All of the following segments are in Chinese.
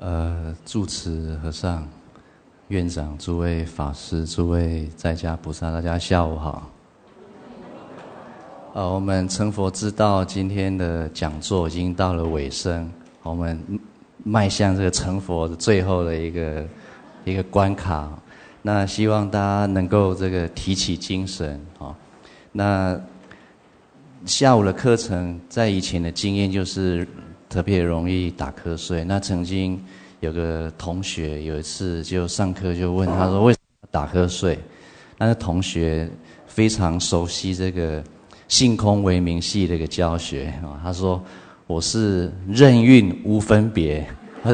住持和尚、院长、诸位法师、诸位在家菩萨，大家下午好。我们成佛之道今天的讲座已经到了尾声，我们迈向这个成佛的最后的一个关卡。那希望大家能够这个提起精神啊。那下午的课程，在以前的经验就是特别容易打瞌睡。那曾经有个同学有一次就上课就问他说为什么打瞌睡？那同学非常熟悉这个性空唯名系的一个教学啊，他说我是任运无分别，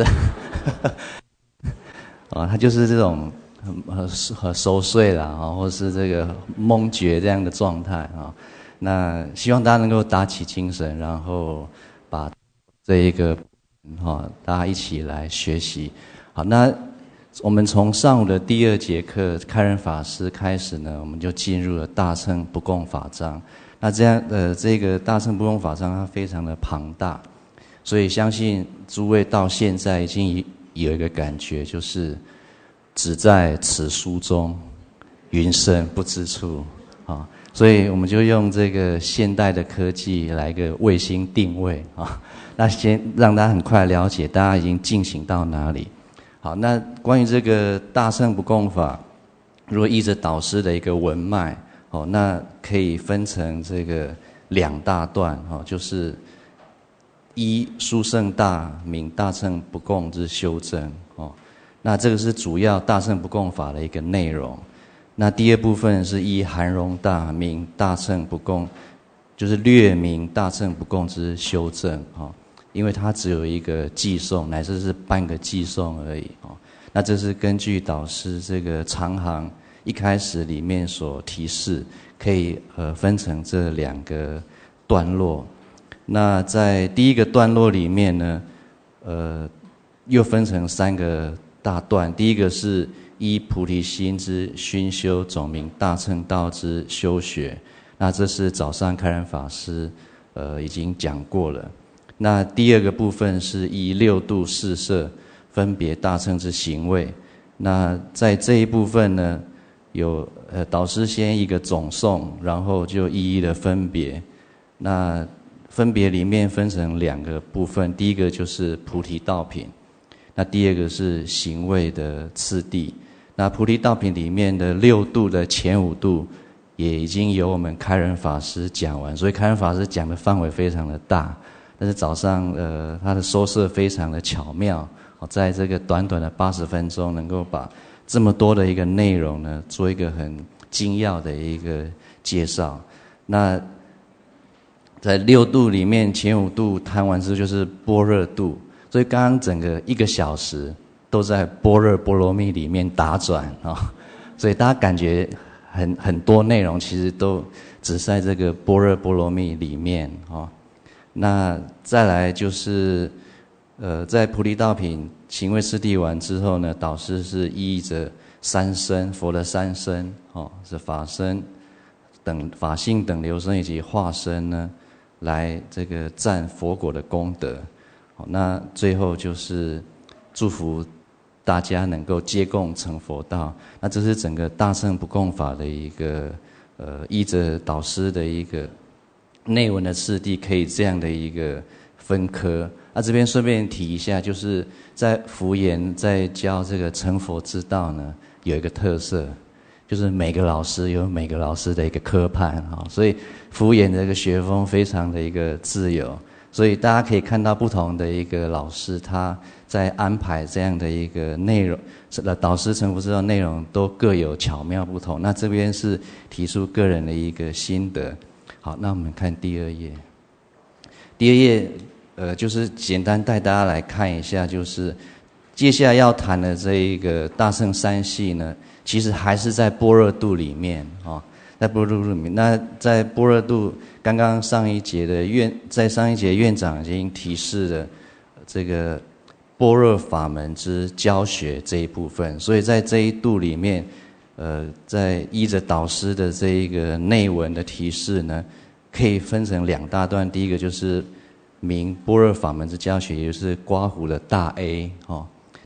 他就是这种很熟睡啦，或是这个懵觉这样的状态啊。那希望大家能够打起精神，然后把这一个大家一起来学习。好，那我们从上午的第二节课开仁法师开始呢，我们就进入了大乘不共法章。那这样这个大乘不共法章它非常的庞大，所以相信诸位到现在已经有一个感觉，就是只在此书中，云深不知处啊。所以我们就用这个现代的科技来个卫星定位啊，那先让大家很快了解大家已经进行到哪里。好，那关于这个大乘不共法，如果依着导师的一个文脉那可以分成这个两大段就是一殊胜大名大乘不共之修正那这个是主要大乘不共法的一个内容。那第二部分是依含容大名大乘不共，就是略名大乘不共之修正因为它只有一个寄送，乃至是半个寄送而已那这是根据导师这个长行一开始里面所提示，可以分成这两个段落。那在第一个段落里面呢，又分成三个大段。第一个是依菩提心之熏修总名大乘道之修学，那这是早上开仁法师已经讲过了。那第二个部分是依六度四摄分别大乘之行位。那在这一部分呢，有导师先一个总颂，然后就一一的分别。那分别里面分成两个部分，第一个就是菩提道品，那第二个是行位的次第。那菩提道品里面的六度的前五度也已经由我们开仁法师讲完，所以开仁法师讲的范围非常的大，但是早上他的收摄非常的巧妙，在这个短短的80分钟能够把这么多的一个内容呢做一个很精要的一个介绍。那在六度里面前五度谈完之后就是般若度，所以刚刚整个1个小时都在般若波罗蜜里面打转所以大家感觉很多内容其实都只在这个般若波罗蜜里面那再来就是在菩提道品行位次第完之后呢，导师是依着三身，佛的三身是法身等法性等流身以及化身呢，来这个赞佛果的功德。那最后就是祝福大家能够皆共成佛道。那这是整个大乘不共法的一个依着导师的一个内文的次第，可以这样的一个分科。那这边顺便提一下，就是在福研在教这个成佛之道呢，有一个特色，就是每个老师有每个老师的一个科判所以福研的一个学风非常的一个自由，所以大家可以看到不同的一个老师他在安排这样的一个内容，导师成佛之道内容都各有巧妙不同。那这边是提出个人的一个心得。好，那我们看第二页。第二页就是简单带大家来看一下，就是接下来要谈的这一个大乘三系呢，其实还是在般若度里面在般若度里面。那在般若度刚刚上一节院长已经提示了这个般若法门之教学这一部分，所以在这一度里面在依着导师的这一个内文的提示呢，可以分成两大段。第一个就是明般若法门之教学，也就是刮胡的大 A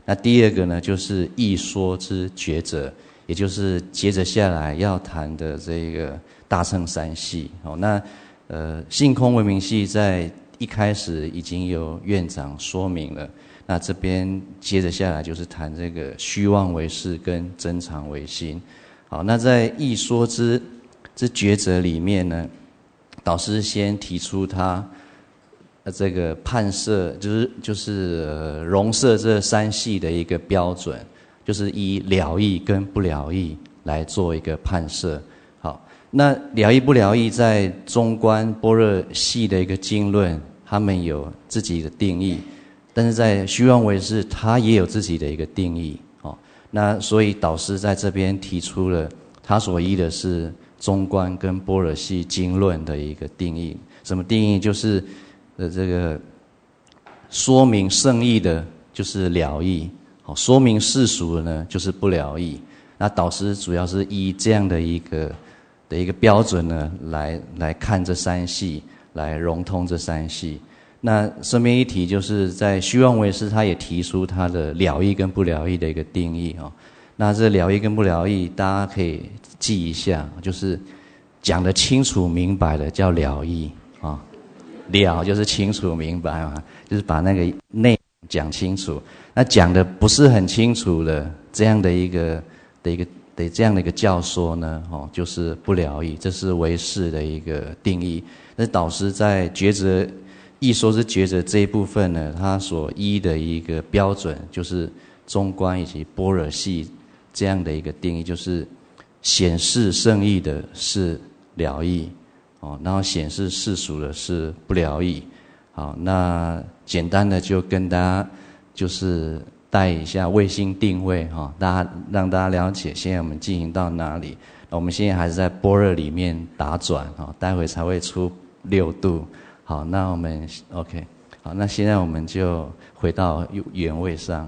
那第二个呢，就是义说之抉择，也就是接着下来要谈的这个大乘三系。那性空唯名系在一开始已经有院长说明了，那这边接着下来就是谈这个虚妄为事跟真常为心。好，那在义说之抉择里面呢，导师先提出他这个判摄，就是容摄这三系的一个标准，就是以了义跟不了义来做一个判摄。好，那了义不了义在中观般若系的一个经论，他们有自己的定义，但是在虚妄为事，他也有自己的一个定义。那所以导师在这边提出了他所依的是中观跟般若系经论的一个定义。什么定义？就是这个说明圣义的就是了义，说明世俗的呢就是不了义。那导师主要是依这样的一个标准呢来看这三系，来融通这三系。那顺便一提，就是在虚妄为事，他也提出他的了义跟不了义的一个定义。那这了义跟不了义，大家可以记一下，就是讲得清楚明白的叫了义啊。了就是清楚明白嘛，就是把那个内容讲清楚。那讲的不是很清楚的这样的一个这样的一个教说呢，就是不了义，这是唯识的一个定义。那导师在抉择义说之抉择这一部分呢，他所依的一个标准就是中观以及般若系这样的一个定义，就是显示圣义的是了义。然后显示世俗的是不了义。好，那简单的就跟大家就是带一下卫星定位让大家了解现在我们进行到哪里。那我们现在还是在般若里面打转，待会才会出6度。好，那我们 OK。好，那现在我们就回到原位上。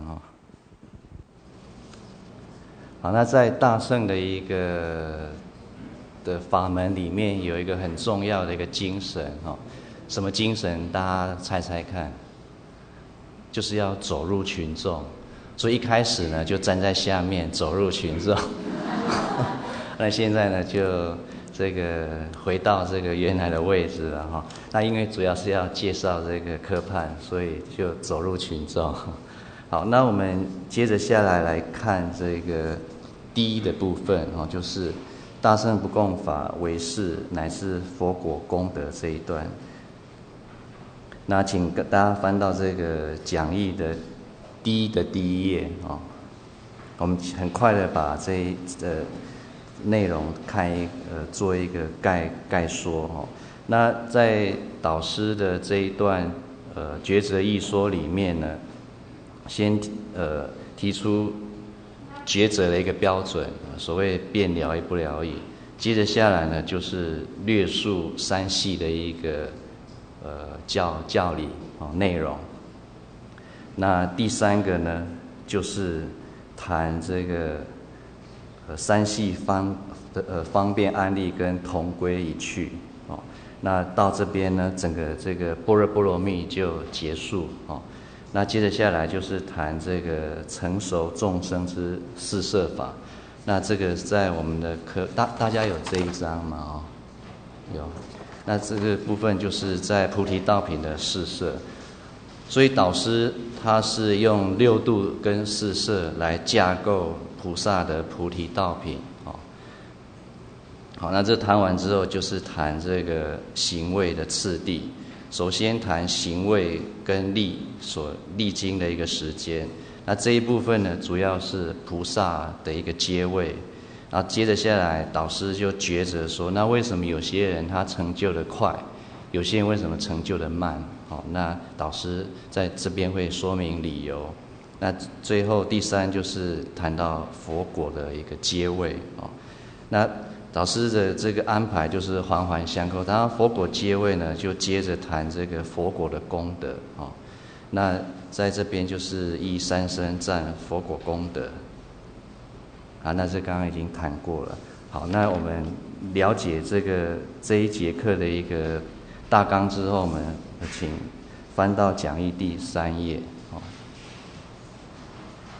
好，那在大乘的一个的法门里面有一个很重要的一个精神。什么精神？大家猜猜看。就是要走入群众，所以一开始呢就站在下面走入群众。那现在呢就这个回到这个原来的位置了哈。那因为主要是要介绍这个科判，所以就走入群众。好，那我们接着下来看这个第一的部分，就是大乘不共法唯识乃至佛果功德这一段。那请大家翻到这个讲义的第一页。我们很快的把这内容做一个概说。那在导师的这一段抉择义说里面呢，先提出抉择的一个标准，所谓辩了义不了义。接着下来呢，就是略述三系的一个教理内容。那第三个呢，就是谈这个三系方便安立跟同归已去。那到这边呢，整个这个般若波罗蜜就结束。那接着下来就是谈这个成熟众生之四摄法。那这个在我们的课大家有这一章吗？有。那这个部分就是在菩提道品的四摄，所以导师他是用6度跟四摄来架构菩萨的菩提道品。好，那这谈完之后，就是谈这个行位的次第。首先谈行位跟力所历经的一个时间。那这一部分呢，主要是菩萨的一个阶位。然后接着下来，导师就抉择说，那为什么有些人他成就的快，有些人为什么成就的慢？那导师在这边会说明理由。那最后第三就是谈到佛果的一个阶位。那导师的这个安排就是环环相扣。当然佛果阶位呢，就接着谈这个佛果的功德。那在这边就是依三身赞佛果功德。那这刚刚已经谈过了。好，那我们了解这一节课的一个大纲之后，我们请翻到讲义第3页。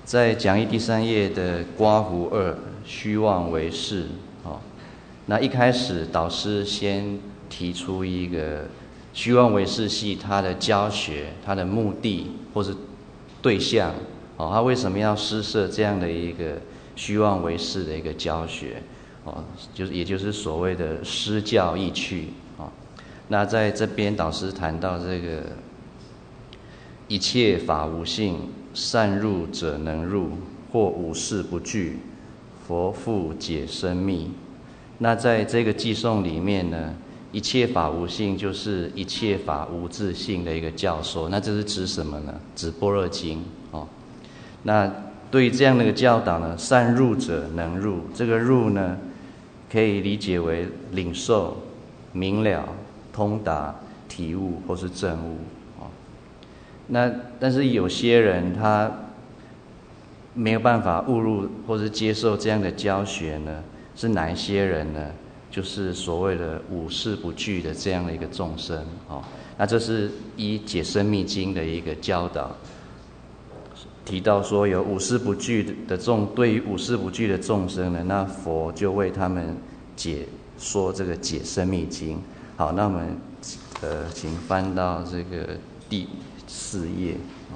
在讲义第3页的刮胡2，虚妄为是。那一开始导师先提出一个虚妄为是系它的教学、它的目的或是对象，他为什么要施设这样的一个虚妄为是的一个教学，也就是所谓的施教义趣。那在这边导师谈到这个一切法无性，善入者能入，或五事不具，佛复解深密。那在这个偈颂里面呢，一切法无性就是一切法无自性的一个教说。那这是指什么呢？指般若经。那对于这样的一个教导呢，善入者能入，这个入呢，可以理解为领受、明了、通达、体悟或是证悟。那但是有些人他没有办法悟入或是接受这样的教学呢，是哪一些人呢？就是所谓的五事不具的这样的一个众生。那这是依解深密经的一个教导，提到说有五事不具的对于五事不具的众生呢，那佛就为他们解说这个解深密经。好，那我们请翻到这个第4页。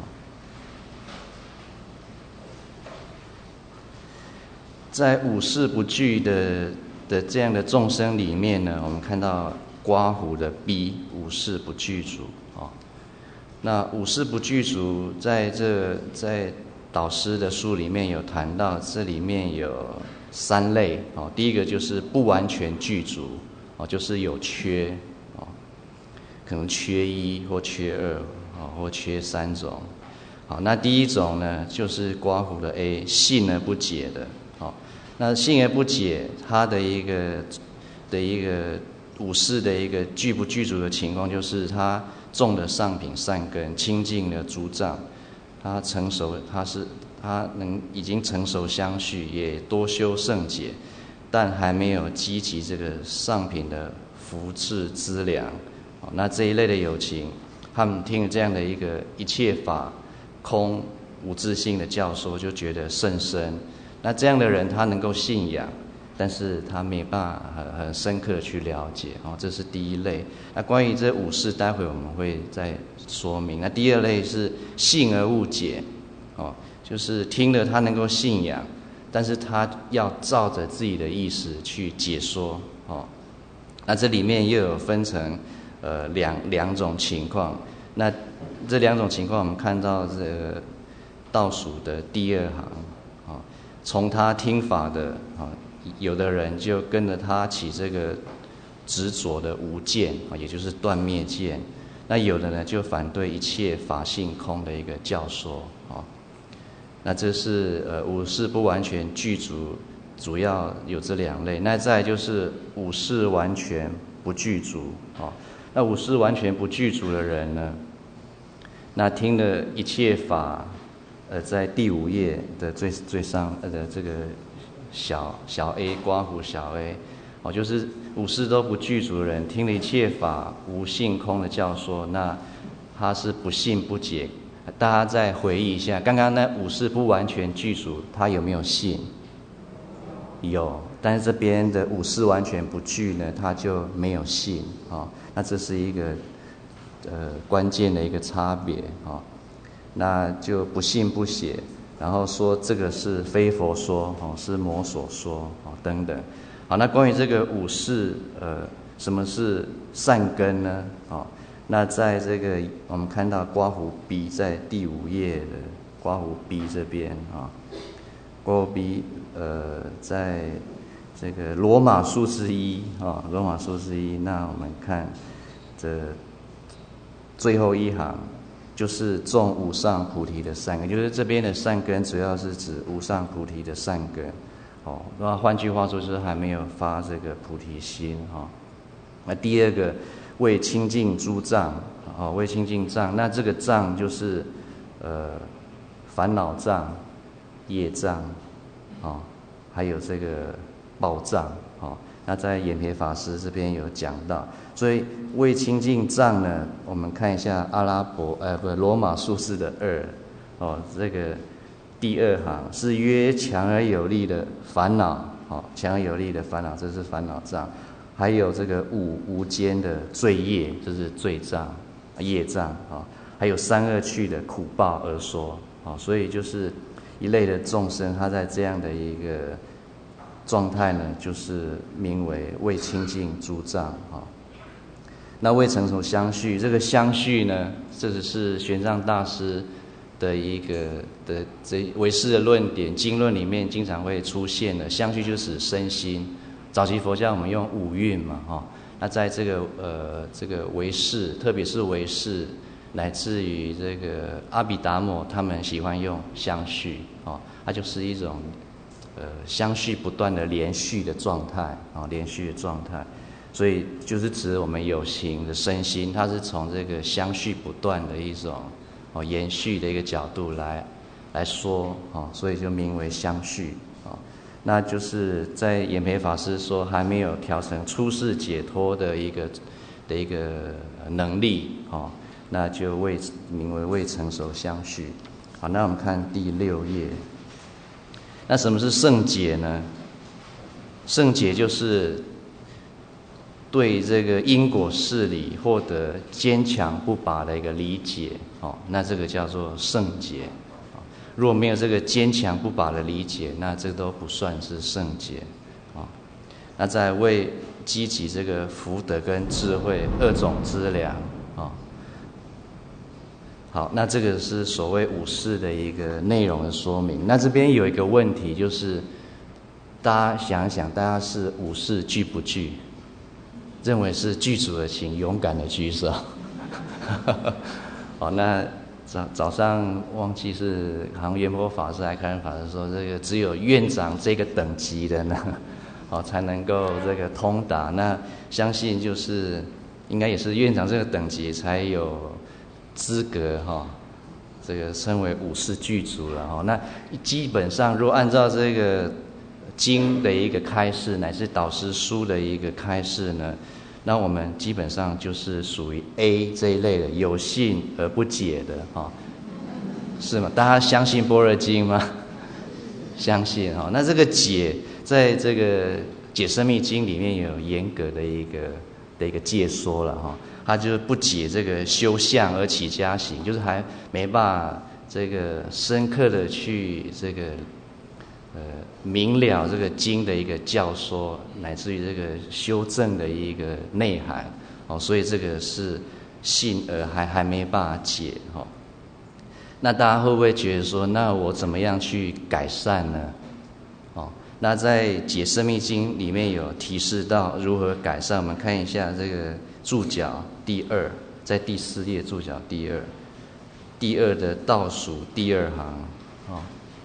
在五事不具的这样的众生里面呢，我们看到刮胡的 B 五事不具足。那五事不具足在导师的书里面有谈到，这里面有3类。第一个就是不完全具足，就是有缺，可能缺1或缺2，或缺3种。好，那第一种呢，就是刮胡的 A 信而不解的。那信而不解，它的一个五事的一个具不具足的情况，就是他种的上品善根，清净的诸障，他成熟，他已经成熟相续，也多修圣解，但还没有积集这个上品的福智资粮。那这一类的有情，他们听了这样的一个一切法空无自性的教说，就觉得甚深。那这样的人，他能够信仰，但是他没办法很深刻的去了解。这是第一类。那关于这五事，待会我们会再说明。那第二类是信而误解，就是听了他能够信仰，但是他要照着自己的意思去解说。那这里面又有分成两种情况。那这2种情况，我们看到这个倒数的第2行。从他听法的有的人就跟着他起这个执着的无见，也就是断灭见。那有的呢就反对一切法性空的一个教说。那这是五事不完全具足，主要有这2类。那再来就是五事完全不具足。那五事完全不具足的人呢，那听了一切法，在第5页的最上的这个小 a 刮胡小 a，就是五事都不具足的人，听了一切法无性空的教说，那他是不信不解。大家再回忆一下，刚刚那五事不完全具足，他有没有信？有，但是这边的五事完全不具呢，他就没有信。那这是一个关键的一个差别。那就不信不解，然后说这个是非佛说，是魔所说，等等。好，那关于这个五事，什么是善根呢？那在这个我们看到刮胡 B 在第5页的刮胡 B 这边刮胡 B 在这个罗马数字1罗马数字1，那我们看这最后一行。就是种无上菩提的善根，就是这边的善根主要是指无上菩提的善根。那换句话说，就是还没有发这个菩提心。那第2个为清净诸障，为清净障，那这个障就是烦恼障、业障，还有这个报障。那在眼撇法师这边有讲到，所以为清净障呢，我们看一下罗马数字的2，这个第二行是约强而有力的烦恼，强而有力的烦恼，这是烦恼障。还有这个无间的罪业，这是罪障、业障还有三恶趣的苦报而说所以就是一类的众生，他在这样的一个状态呢，就是名为未清净诸障那未成熟相续，这个相续呢，这只是玄奘大师的一个的这唯识的论点，经论里面经常会出现的。相续就是身心。早期佛教我们用五蕴嘛那在这个唯识，特别是唯识，乃至于这个阿毗达摩，他们喜欢用相续它就是一种相续不断的连续的状态连续的状态。所以就是指我们有形的身心，它是从这个相续不断的一种延续的一个角度来说所以就名为相续那就是在演培法师说还没有调成出世解脱的一个能力那就名为未成熟相续。好，那我们看第6页。那什么是圣解呢？圣解就是对这个因果事理获得坚强不拔的一个理解那这个叫做圣解。如果没有这个坚强不拔的理解，那这都不算是圣解那在为积集这个福德跟智慧2种资粮好，那这个是所谓五事的一个内容的说明。那这边有一个问题，就是大家想一想，大家是五事具不具？认为是具足的，请勇敢的举手。那早上忘记是好像圆波法师还开恩法师说，这个只有院长这个等级的呢，才能够这个通达。那相信就是应该也是院长这个等级才有资格这个称为五事具足了那基本上如果按照这个经的一个开示，乃至导师书的一个开示呢，那我们基本上就是属于 A 这一类的，有信而不解的是吗？大家相信般若经吗？相信那这个解在这个解深密经里面有严格的一个介说了他就是不解这个修相而起家行，就是还没办法这个深刻的去这个明了这个经的一个教说，乃至于这个修正的一个内涵所以这个是信而还没办法解那大家会不会觉得说，那我怎么样去改善呢？那在解深密经里面有提示到如何改善，我们看一下这个注脚第2，在第4页注脚第2的倒数第2行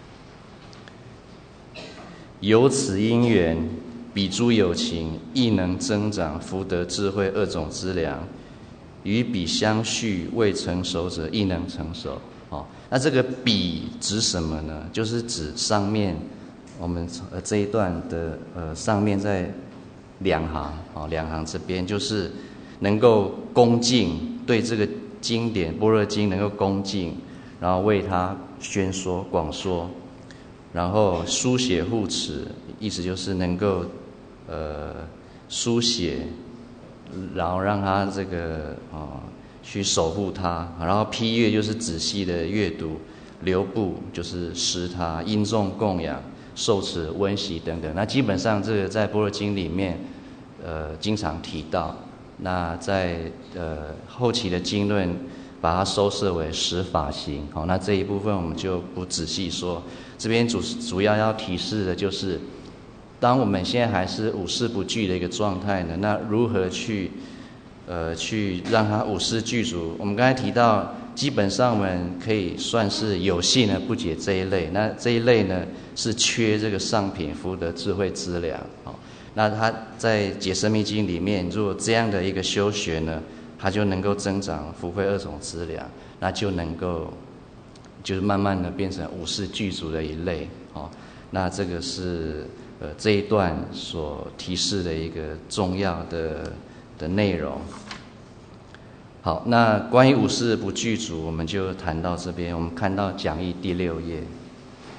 由此因缘，彼诸有情亦能增长福德智慧2种资粮，与彼相续未成熟者亦能成熟那这个彼指什么呢？就是指上面我们这一段的上面在2行2行这边，就是能够恭敬，对这个经典般若经能够恭敬，然后为它宣说广说，然后书写护持，意思就是能够书写，然后让它这个去守护它，然后批阅就是仔细的阅读，留步就是识它，因众供养，受持温习等等。那基本上这个在般若经里面经常提到。那在后期的经论把它收摄为10法行那这一部分我们就不仔细说。这边主要要提示的就是当我们现在还是五事不具的一个状态呢，那如何去让它五事具足？我们刚才提到，基本上我们可以算是有信而不解这一类。那这一类呢，是缺这个上品福德智慧资粮那他在解深密经里面，如果这样的一个修学呢，它就能够增长福慧2种资粮，那就能够就是慢慢的变成五事具足的一类那这个是这一段所提示的一个重要的内容。好，那关于五事不具足，我们就谈到这边。我们看到讲义第6页。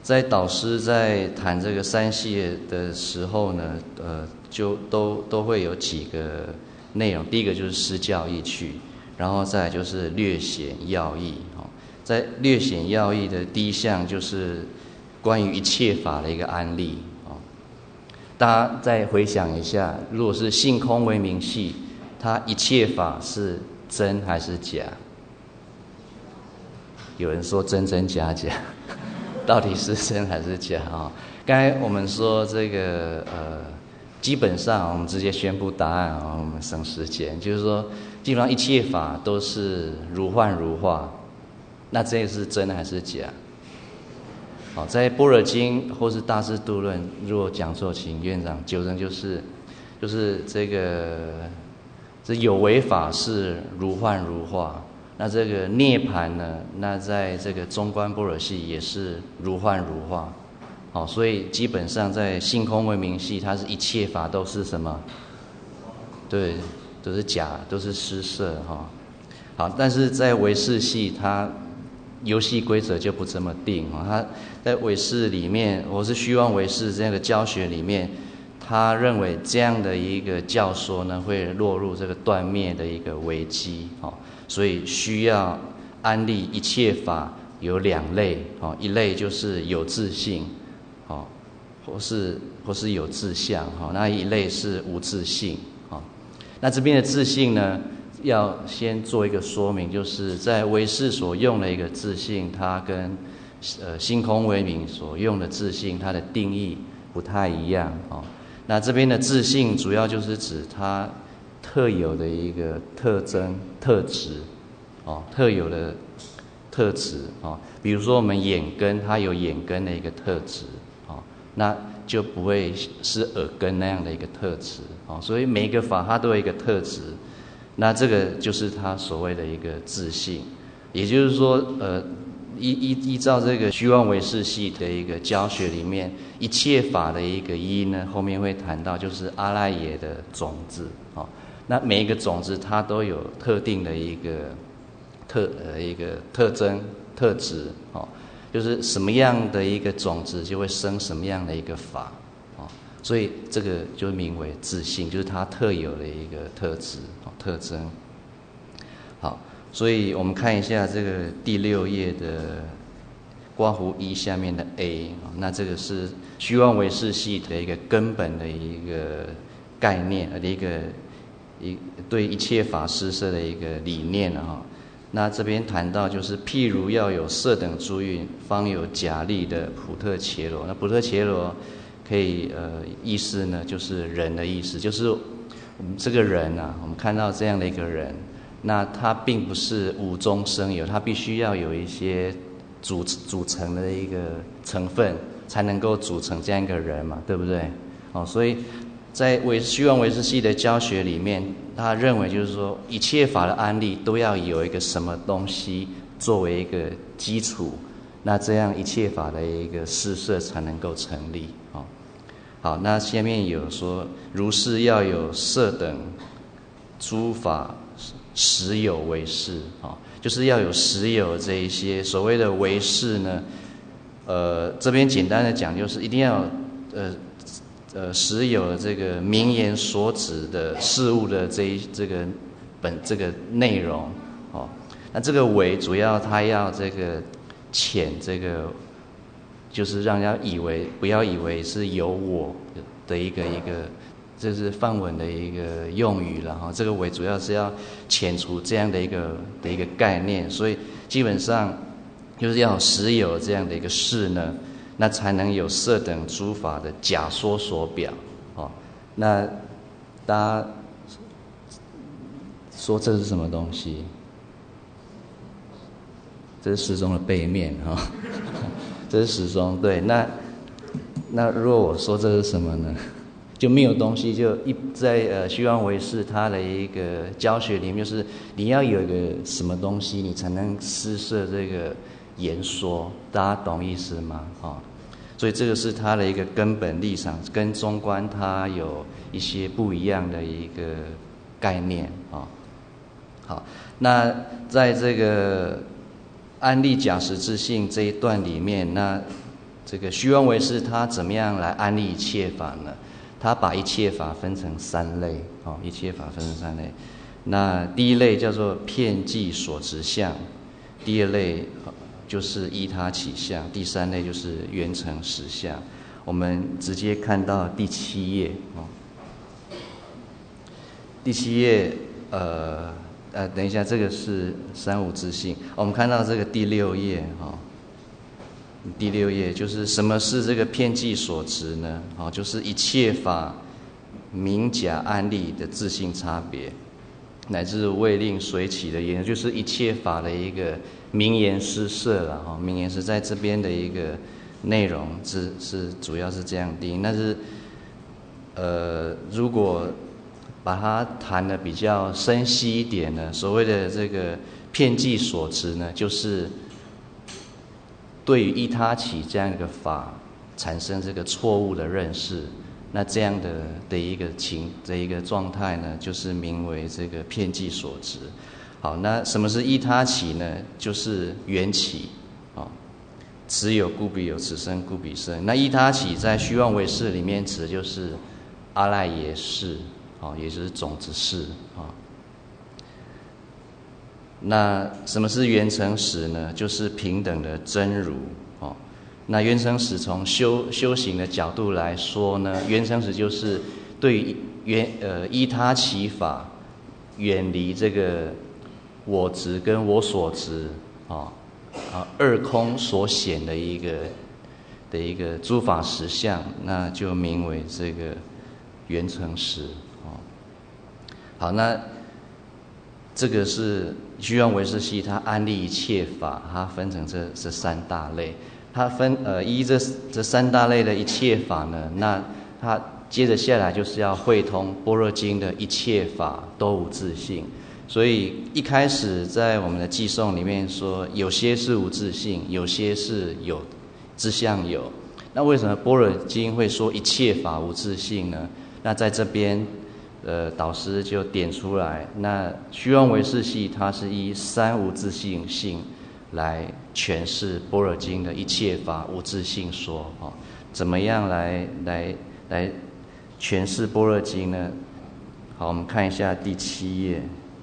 在导师在谈这个三系的时候呢，就都会有几个内容。第一个就是施教义趣，然后再来就是略显要义。在略显要义的第一项就是关于一切法的一个安立。大家再回想一下，如果是性空为名系，它一切法是真还是假？有人说真真假假，到底是真还是假啊？刚才我们说这个基本上我们直接宣布答案啊，我们省时间，就是说基本上一切法都是如幻如化，那这个是真还是假？好，在般若经或是大智度论，如果讲错，请院长纠正，就是这有为法是如幻如化，那这个涅槃呢，那在这个中观般若系也是如幻如化。好，所以基本上在性空为名系，它是一切法都是什么？对，都是假，都是施设哈。好，但是在唯识系，它游戏规则就不这么定啊。它在唯识里面，或是虚妄唯识这样的教学里面，他认为这样的一个教说呢，会落入这个断灭的一个危机哦，所以需要安立一切法有两类哦，一类就是有自性哦，或是有自相哦，那一类是无自性哦。那这边的自性呢，要先做一个说明，就是在唯识所用的一个自性，它跟性空为名所用的自性，它的定义不太一样哦。那这边的自性主要就是指它特有的一个特征、特质哦，特有的特质哦。比如说我们眼根，它有眼根的一个特质哦，那就不会是耳根那样的一个特质哦。所以每一个法它都有一个特质，那这个就是它所谓的一个自性。也就是说，依照这个虚妄唯识系的一个教学里面，一切法的一个一呢，后面会谈到就是阿赖耶的种子哦。那每一个种子它都有特定的一个特征特质哦，就是什么样的一个种子就会生什么样的一个法哦，所以这个就名为自性，就是它特有的一个特质哦特征。好。所以我们看一下这个第6页的括弧1下面的 A， 那这个是虚妄唯识系的一个根本的一个概念的对一切法施设的一个理念哈。那这边谈到就是譬如要有色等诸蕴，方有假立的普特伽罗。那普特伽罗可以意思呢就是人的意思，就是我们这个人啊，我们看到这样的一个人。那它并不是无中生有，它必须要有一些组成的一个成分，才能够组成这样一个人嘛，对不对？哦，所以在虚妄唯识系的教学里面，他认为就是说，一切法的安立都要有一个什么东西作为一个基础，那这样一切法的一个施设才能够成立。哦，好，那下面有说，如是要有色等诸法。实有为识啊，就是要有实有这一些所谓的为识呢。这边简单的讲，就是一定要实有的这个名言所指的事物的这个内容哦。那这个为主要它要这个遣这个，就是让人家不要以为是有我的一个。这是梵文的一个用语了哈，这个为主要是要遣除这样的一个概念，所以基本上就是要实有这样的一个事呢，那才能有色等诸法的假说所表哦。那大家说这是什么东西？这是时钟的背面哈，这是时钟。对，那如果我说这是什么呢？就没有东西，就在虚妄唯识它的一个教学里面，就是你要有一个什么东西，你才能施设这个言说，大家懂意思吗？哦，所以这个是它的一个根本立场，跟中观它有一些不一样的一个概念啊。好，那在这个安立假实自性这一段里面，那这个虚妄唯识他怎么样来安立一切法呢？他把一切法分成三类，一切法分成三类。那第一类叫做遍计所执相，第二类就是依他起相，第三类就是缘成实相。我们直接看到第7页第7页，等一下，这个是三无自性。我们看到这个第6页第6页就是什么是这个遍计所执呢？就是一切法明假暗立的自性差别，乃至未令随起的言，就是一切法的一个名言施设了名言是在这边的一个内容是主要是这样定。但是如果把它谈的比较深细一点呢，所谓的这个遍计所执呢，就是对于依他起这样一个法产生这个错误的认识，那这样的一个状态呢，就是名为这个遍计所执。好，那什么是依他起呢？就是缘起此有故彼有，此生故彼生。那依他起在虚妄唯识里面指的就是阿赖耶识，也就是种子识那什么是缘成实呢？就是平等的真如那缘成实从修行的角度来说呢，缘成实就是对于依他起法远离这个我执跟我所执二空所显的一个诸法实相，那就名为这个缘成实好，那这个是虚妄唯识系，它安立一切法，它分成这三大类。它依这三大类的一切法呢，那它接着下来就是要会通般若经的一切法都无自性。所以一开始在我们的偈颂里面说，有些是无自性，有些是有自相有。那为什么般若经会说一切法无自性呢？那在这边导师就点出来，那虚妄唯识系它是依三无自性来诠释般若经的一切法无自性说怎么样来诠释般若经呢？好，我们看一下第7页，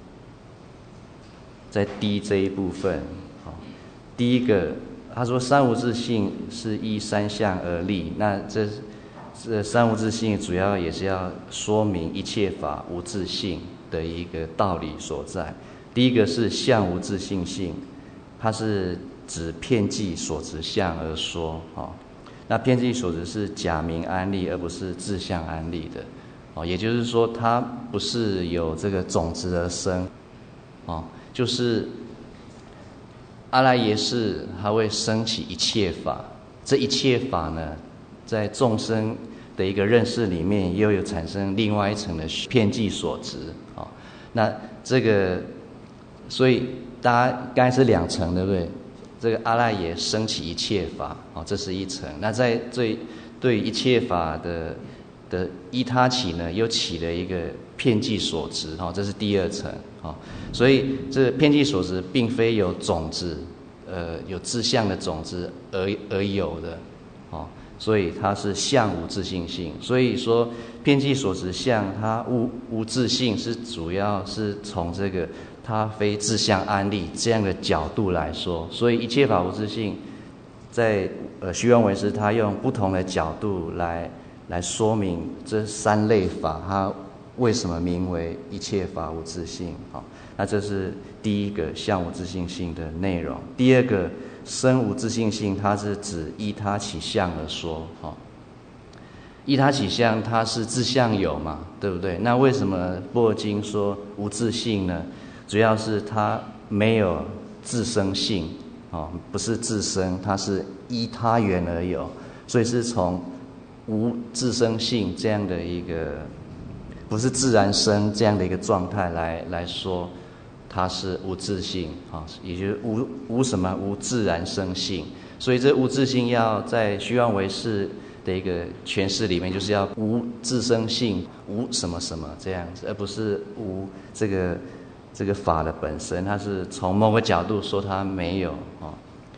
在第这一部分第一个他说三无自性是依三相而立，那这三无自性主要也是要说明一切法无自性的一个道理所在。第一个是相无自性性，它是指遍计所执相而说那遍计所执是假名安立，而不是自相安立的也就是说它不是有这个种子而生就是阿赖耶识它会升起一切法，这一切法呢在众生的一个认识里面又有产生另外一层的遍计所执那这个所以大家刚才是2层对不对？这个阿赖耶升起一切法这是一层。那在对一切法的依他起呢，又起了一个遍计所执这是第2层所以这遍计所执并非有种子有自相的种子而有的所以它是相无自性性。所以说遍计所执相它无自性，是主要是从这个它非自相安立这样的角度来说。所以一切法无自性在虚妄唯识它用不同的角度来说明这3类法它为什么名为一切法无自性那这是第一个相无自性性的内容。第二个生无自性性，它是指依他起相而说依他起相它是自相有嘛，对不对？那为什么般若经说无自性呢？主要是它没有自生性不是自生，它是依他缘而有，所以是从无自生性这样的一个不是自然生这样的一个状态来说它是无自性也就是无什么无自然生性。所以这无自性要在虚妄唯识的一个诠释里面，就是要无自生性，无什么什么这样子，而不是无这个法的本身，它是从某个角度说它没有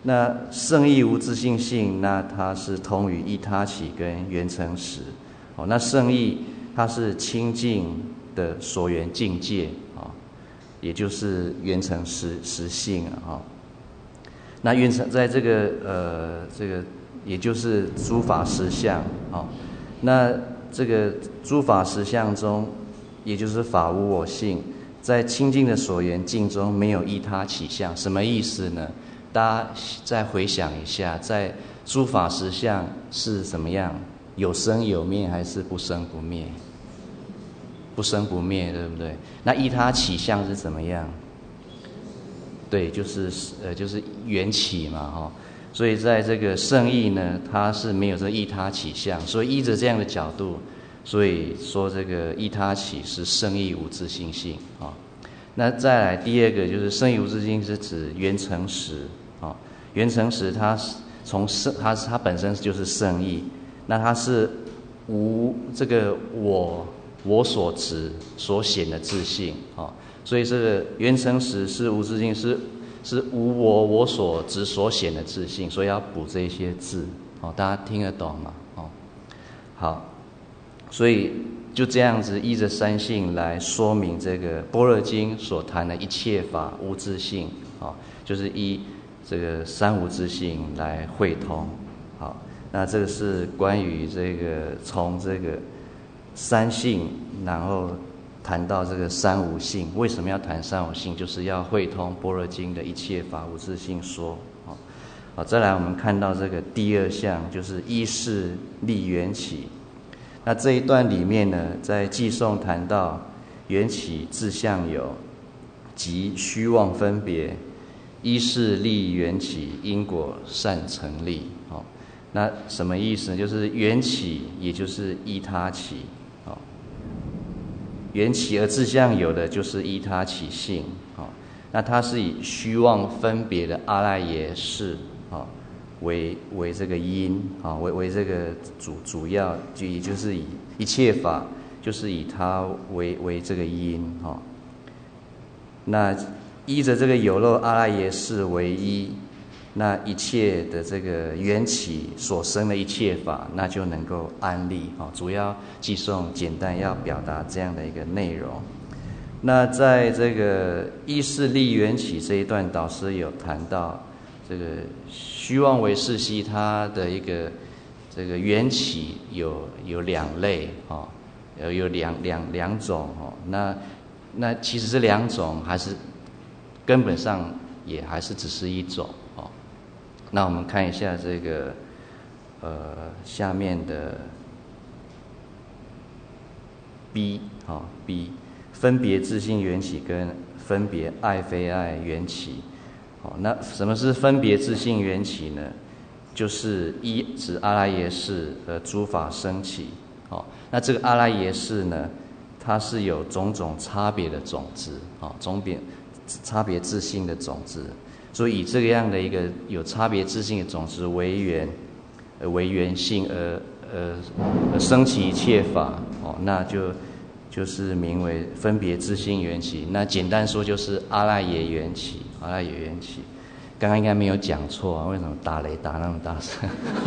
那圣意无自性性，那它是通于依他起跟缘成实。那圣意它是清净的所缘境界也就是缘成实性那缘成在这个也就是诸法实相那这个诸法实相中，也就是法无我性，在清净的所缘境中没有依他起相。什么意思呢？大家再回想一下，在诸法实相是什么样？有生有灭还是不生不灭？不生不灭，对不对？那依他起相是怎么样？对，就是缘起嘛所以在这个圣意呢，它是没有这依他起相，所以依着这样的角度，所以说这个依他起是圣意无自性性那再来第二个就是圣意无自性是指缘成实缘成实它从它本身就是圣意，那它是无这个我所执所显的自性所以这个缘成实是无自性，是无我所执所显的自性，所以要补这些字大家听得懂吗好，所以就这样子依着三性来说明这个般若经所谈的一切法无自性就是依这个三无自性来会通好，那这个是关于这个从这个三性然后谈到这个三无性。为什么要谈三无性？就是要会通般若经的一切法无自性说好，再来我们看到这个第二项，就是依是立缘起。那这一段里面呢，在偈颂谈到缘起自相有，即虚妄分别，依是立缘起，因果善成立那什么意思呢？就是缘起也就是依他起缘起而自相有的就是依他起性那它是以虚妄分别的阿赖耶识为这个因为这个主要，也就是以一切法就是以它为这个因那依着这个有漏阿赖耶识为依，那一切的这个缘起所生的一切法，那就能够安立主要偈颂简单要表达这样的一个内容。那在这个依是立缘起这一段，导师有谈到这个虚妄唯识系它的一个这个缘起有两类有两种那其实这两种还是根本上也还是只是一种那我们看一下这个下面的 B B 分别自性缘起跟分别爱非爱缘起那什么是分别自性缘起呢？就是依指阿赖耶识而诸法生起那这个阿赖耶识呢，它是有种种差别的种子差别自性的种子，所以以这个样的一个有差别自性的种子为缘性而生起一切法那就是名为分别自性缘起。那简单说就是阿赖耶缘起。刚刚应该没有讲错为什么打雷打那么大声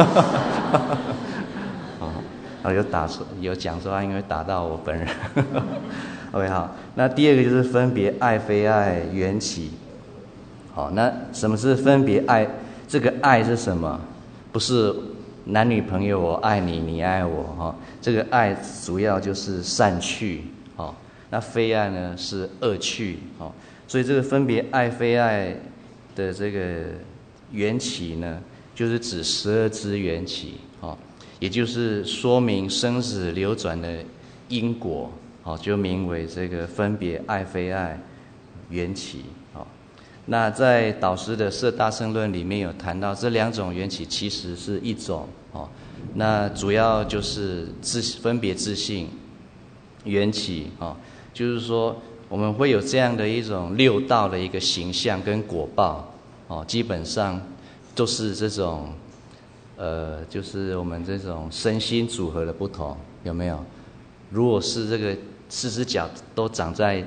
有讲错应该会打到我本人OK 好，那第二个就是分别爱非爱缘起那什么是分别爱？这个爱是什么？不是男女朋友我爱你你爱我这个爱主要就是善趣那非爱呢是恶趣所以这个分别爱非爱的这个缘起呢，就是指12支缘起也就是说明生死流转的因果就名为这个分别爱非爱缘起那在导师的《摄大乘论》里面有谈到，这两种缘起其实是一种那主要就是分别自性缘起就是说我们会有这样的一种六道的一个形象跟果报基本上都是这种就是我们这种身心组合的不同，有没有？如果是这个4只脚都长在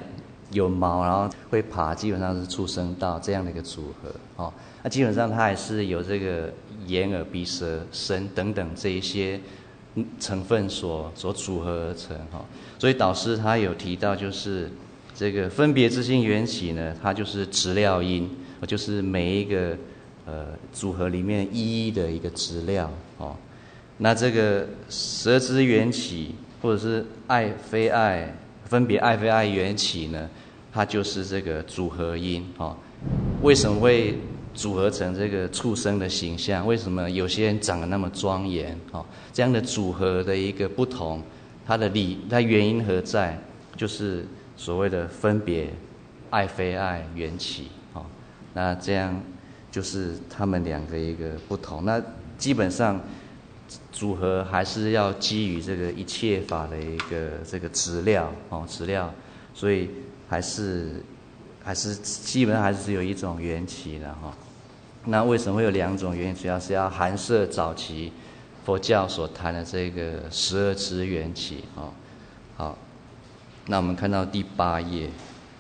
有毛，然后会爬，基本上是畜生道这样的一个组合哦。那基本上它还是有这个眼、耳、鼻、舌、身等等这一些成分所组合而成哈。所以导师他有提到，就是这个分别自性缘起呢，它就是质料因，就是每一个组合里面一一的一个质料哦。那这个舌知缘起，或者是爱非爱，分别爱非爱缘起呢，它就是这个组合因哦。为什么会组合成这个畜生的形象？为什么有些人长得那么庄严哦？这样的组合的一个不同，它原因何在？就是所谓的分别爱非爱缘起哦。那这样就是他们两个一个不同。那基本上组合还是要基于这个一切法的一个这个质料哦，质料，所以还是基本上还是只有一种缘起的哈。那为什么会有两种缘起？主要是要含摄早期佛教所谈的这个12支缘起哦。好，那我们看到第8页。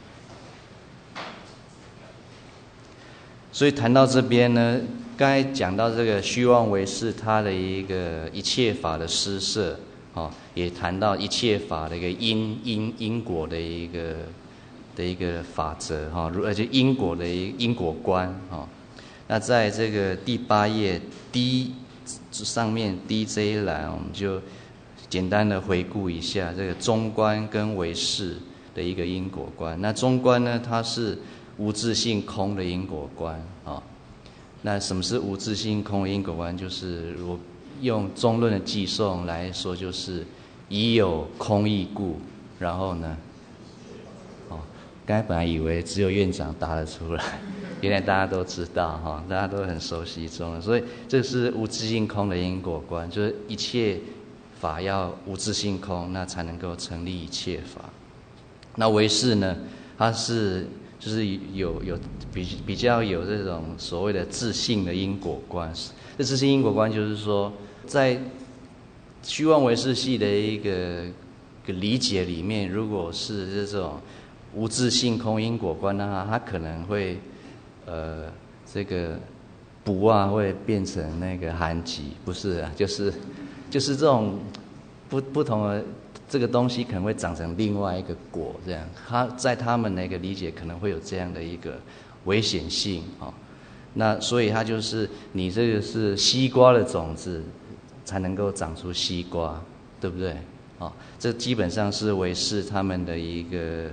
所以谈到这边呢，刚才讲到这个虚妄唯识它的一个一切法的施设，哦，也谈到一切法的一个因果的一个法则哈，而且因果的因果观哈。那在这个第8页上面第这一栏，我们就简单的回顾一下这个中观跟唯识的一个因果观。那中观呢，它是无自性空的因果观啊。那什么是无自性空的因果观？就是如果用中论的寄颂来说，就是已有空义故，然后呢，刚才本来以为只有院长答得出来，原来大家都知道哈，大家都很熟悉中了。所以这是无自性空的因果观，就是一切法要无自性空，那才能够成立一切法。那唯识呢，它是就是有比较有这种所谓的自性的因果观。这自性因果观就是说，在虚妄唯识系的一个理解里面，如果是这种无自性空因果观的话，它可能会这个不啊会变成那个含集，不是啊，就是这种不同的这个东西可能会长成另外一个果，这样，它在他们的一个理解可能会有这样的一个危险性啊。那所以它就是你这个是西瓜的种子才能够长出西瓜，对不对？啊，这基本上是唯识他们的一个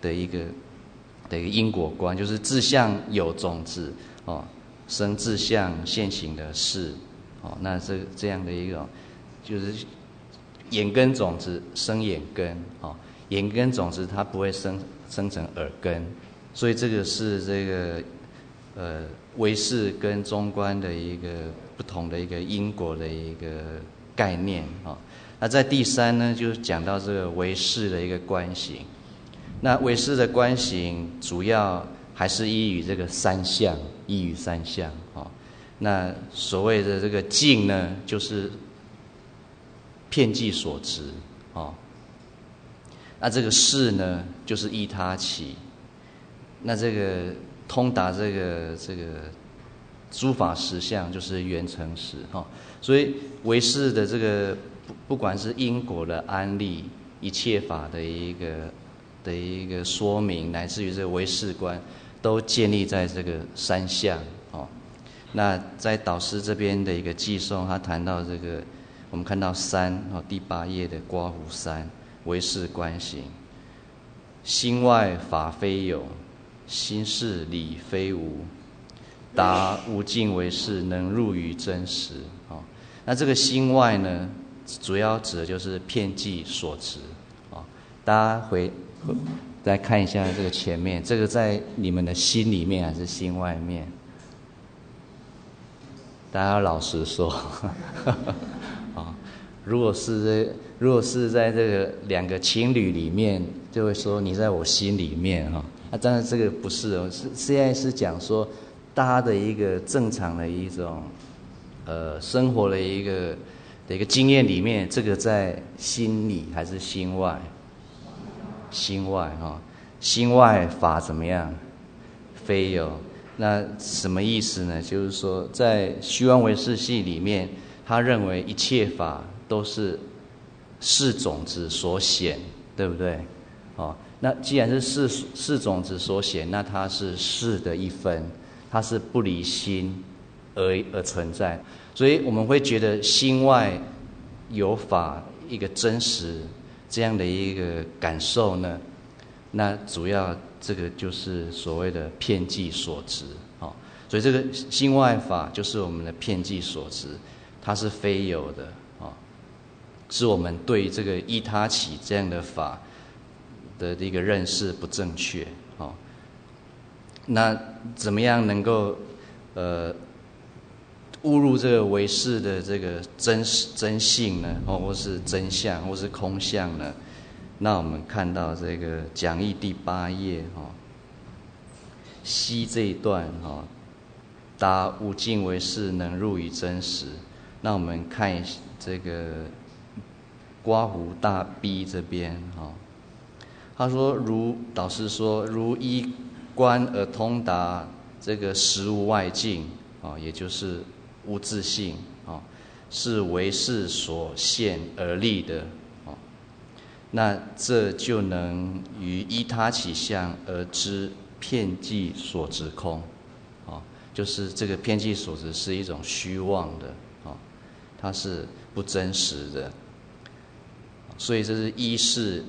因果观，就是自相有种子哦，生自相现行的事哦，那这样的一种就是眼根种子生眼根哦，眼根种子它不会生成耳根，所以这个是这个唯识跟中观的一个不同的一个因果的一个概念啊。那在第3呢，就是讲到这个唯识的一个观行。那唯识的观行主要还是依于这个三相，哦。那所谓的这个境呢，就是遍计所执哦。那这个事呢，就是依他起。那这个通达这个诸法实相，就是缘成实哦。所以唯识的这个不管是因果的安立，一切法的一个说明，乃至于这个唯识观，都建立在这个三相哦。那在导师这边的一个寄颂，他谈到这个，我们看到3哦，第8页的刮胡3，唯识观行，心外法非有，心是理非无，达无尽唯识，能入于真实哦。那这个心外呢，主要指的就是遍计所执哦。大家再看一下这个前面，这个在你们的心里面还是心外面？大家要老实说啊。如果是在这个2个情侣里面，就会说你在我心里面哈。当然这个不是哦，现在是讲说大家的一个正常的一种生活的一个经验里面，这个在心里还是心外？心外哈， 心外法怎么样？非有。那什么意思呢？就是说，在虚妄唯识系里面，他认为一切法都是识种子所显，对不对？那既然是识种子所显，那它是识的一分，它是不离心而存在，所以我们会觉得心外有法一个真实这样的一个感受呢，那主要这个就是所谓的遍计所执，所以这个心外法就是我们的遍计所执，它是非有的，是我们对这个依他起这样的法的一个认识不正确，那怎么样能够误入这个唯识的这个真性呢？或是真相，或是空相呢？那我们看到这个讲义第8页西这一段答无尽唯识能入于真实。那我们看这个刮胡大 B 这边他说导师说如依观而通达这个实无外境也就是无自性是唯识所现而立的那这就能于依他起相而知遍计所执空就是这个遍计所执是一种虚妄的它是不真实的，所以这是依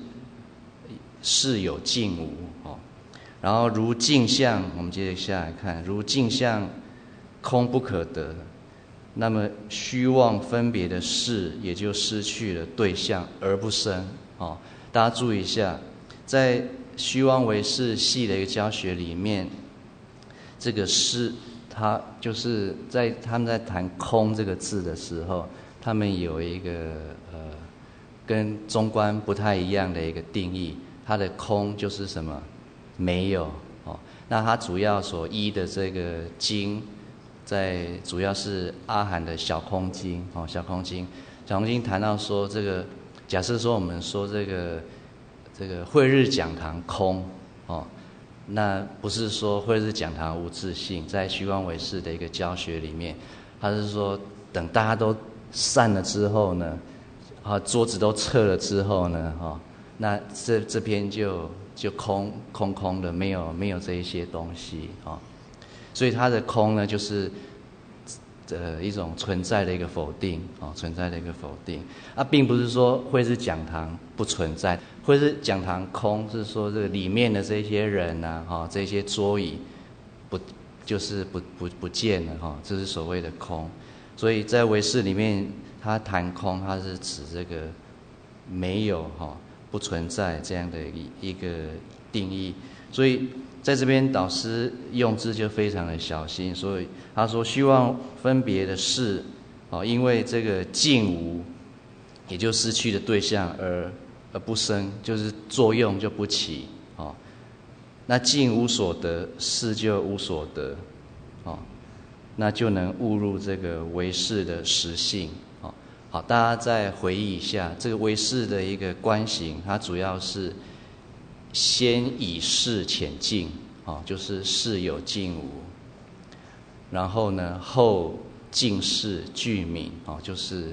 是有境无然后如镜相，我们接着下来看，如镜相空不可得，那么虚妄分别的事也就失去了对象而不生大家注意一下，在虚妄唯识系的一个教学里面，这个是他就是他们在谈空这个字的时候，他们有一个跟中观不太一样的一个定义，它的空就是什么？没有那它主要所依的这个经，主要是阿含的小空经小空经谈到说这个，假设说我们说这个慧日讲堂空那不是说慧日讲堂无自性，在虚妄唯识的一个教学里面，他是说等大家都散了之后呢桌子都撤了之后呢那这边就空的，没有这一些东西所以它的空呢就是一种存在的一个否定存在的一个否定并不是说慧日讲堂不存在，慧日讲堂空是说这个里面的这些人这些桌椅就是不见了这是所谓的空。所以在唯识里面，它谈空，它是指这个没有不存在这样的一个定义。所以在这边导师用字就非常的小心，所以他说虚妄分别的事因为这个境无，也就失去的对象而不生，就是作用就不起那境无所得，事就无所得那就能误入这个唯识的实性好，大家再回忆一下这个唯识的一个观行，它主要是先以事浅境就是事有境无，然后呢后境事具名就是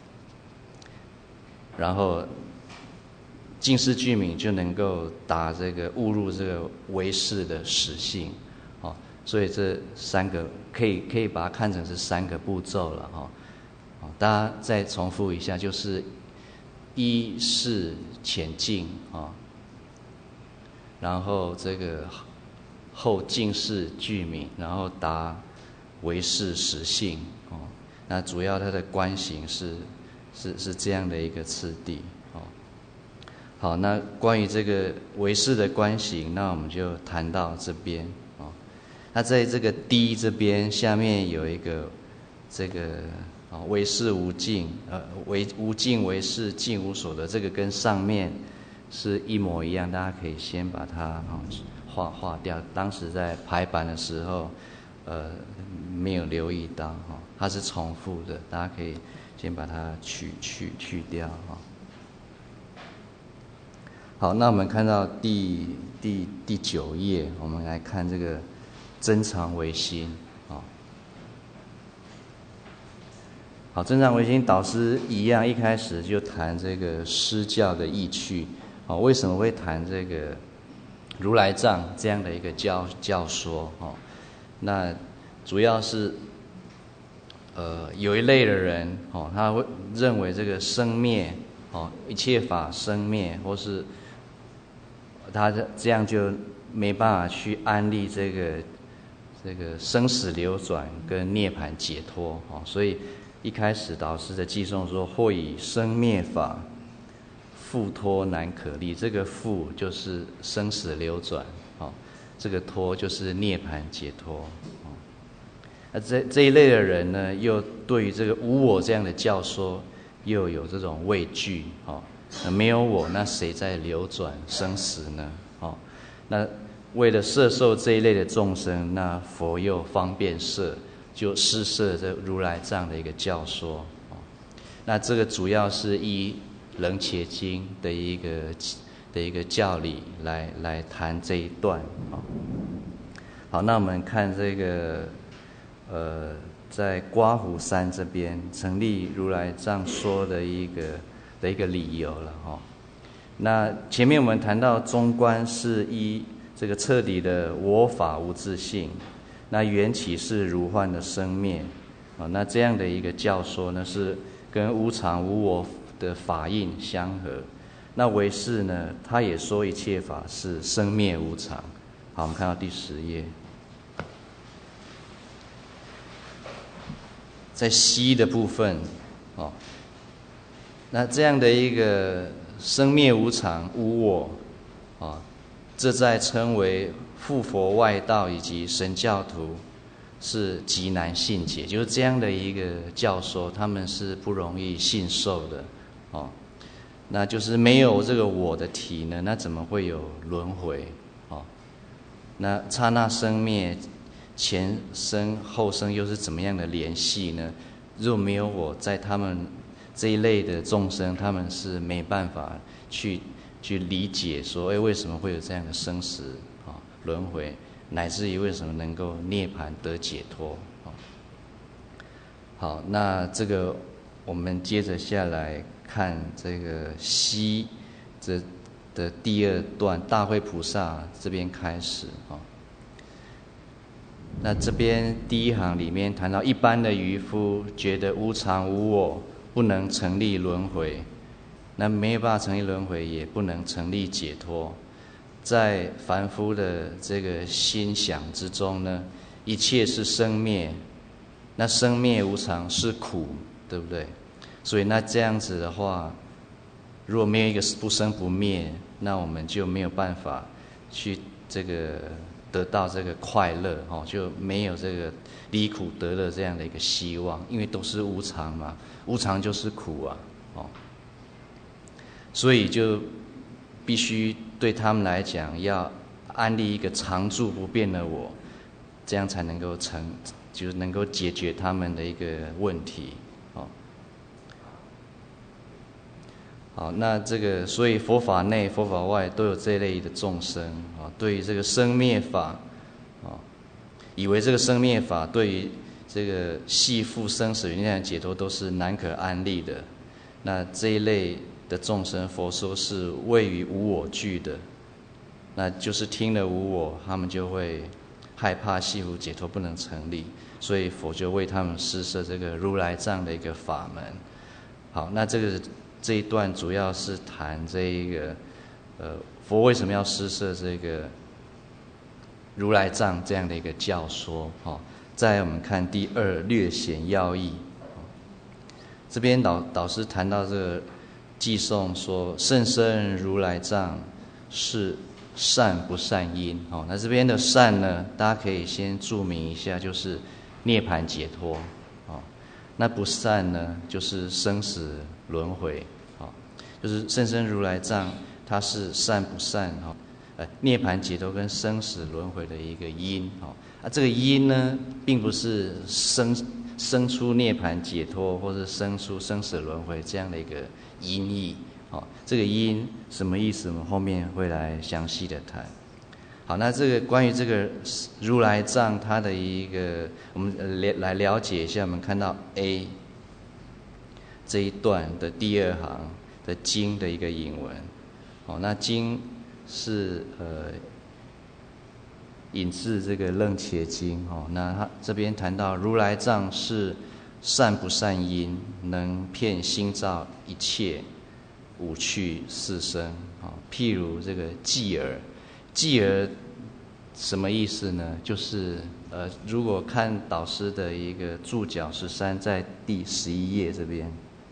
然后境事具名就能够达这个误入这个唯识的实性所以这3个可以把它看成是3个步骤了大家再重复一下，就是依事浅境然后这个后境事具名，然后达唯识实性那主要它的观行是这样的一个次第好，那关于这个唯识的观行，那我们就谈到这边那在这个 D 这边下面有一个这个唯识无尽无尽唯识尽无所得，这个跟上面是一模一样，大家可以先把它划掉，当时在排版的时候没有留意到它是重复的，大家可以先把它去掉好，那我们看到第第9页，我们来看这个真常唯心。好，真常唯心导师一样，一开始就谈这个施教的意趣。为什么会谈这个如来藏这样的一个教说？那主要是有一类的人，他会认为这个生灭，一切法生灭，或是他这样就没办法去安立这个生死流转跟涅槃解脱。所以一开始导师的寄颂说，或以生灭法复脱难可立。这个复就是生死流转，这个脱就是涅槃解脱。这一类的人呢，又对于这个无我这样的教说又有这种畏惧。没有我，那谁在流转生死呢？那为了摄受这一类的众生，那佛又方便摄，就施设这如来藏的一个教说。那这个主要是依楞伽经的一个教理来谈这一段。好，那我们看这个在刮胡山这边成立如来藏说的一个理由了。那前面我们谈到中观是依这个彻底的我法无自性，那缘起是如幻的生灭。那这样的一个教说呢，是跟无常无我的法印相合。那唯识呢，他也说一切法是生灭无常。好，我们看到第10页，在西的部分，那这样的一个生灭无常无我，这在称为附佛外道以及神教徒是极难信解，就是这样的一个教说，他们是不容易信受的。那就是没有这个我的体呢，那怎么会有轮回？那刹那生灭，前生后生又是怎么样的联系呢？如果没有我在，他们这一类的众生，他们是没办法去理解说，为什么会有这样的生死轮回，乃至于为什么能够涅槃得解脱。好，那这个我们接着下来看这个西的第2段，大慧菩萨这边开始。那这边第1行里面谈到，一般的渔夫觉得无常无我，不能成立轮回，那没有办法成立轮回，也不能成立解脱。在凡夫的这个心想之中呢，一切是生灭，那生灭无常是苦，对不对？所以那这样子的话，如果没有一个不生不灭，那我们就没有办法去这个得到这个快乐，就没有这个离苦得乐这样的一个希望，因为都是无常嘛，无常就是苦啊。所以就必须对他们来讲，要安立一个常住不变的我，这样才能够就是能够解决他们的一个问题。好，那这个所以佛法内佛法外都有这一类的众生对于这个生灭法以为这个生灭法对于这个系缚生死涅槃解脱都是难可安立的。那这一类的众生，佛说是位于无我具的，那就是听了无我，他们就会害怕系缚解脱不能成立，所以佛就为他们施设这个如来藏的一个法门。好，那这一段主要是谈这一个佛为什么要施设这个如来藏这样的一个教说。再我们看第2略显要义。这边导师谈到这个寄颂说，甚深如来藏是善不善因。那这边的善呢，大家可以先注明一下，就是涅槃解脱。那不善呢，就是生死轮回。就是甚深如来藏，它是善不善涅槃解脱跟生死轮回的一个因。这个因呢，并不是生出涅槃解脱，或是生出生死轮回这样的一个音义。这个因什么意思？我们后面会来详细的谈。 好，那这个关于这个如来藏，它的一个我们来了解一下。我们看到 A 这一段的第2行的经的一个引文。好，那经是引自这个楞伽经。那他这边谈到如来藏是善不善因，能遍心造一切五趣四生。譬如这个寂儿，寂儿什么意思呢？就是如果看导师的一个注脚13，在第11页这边，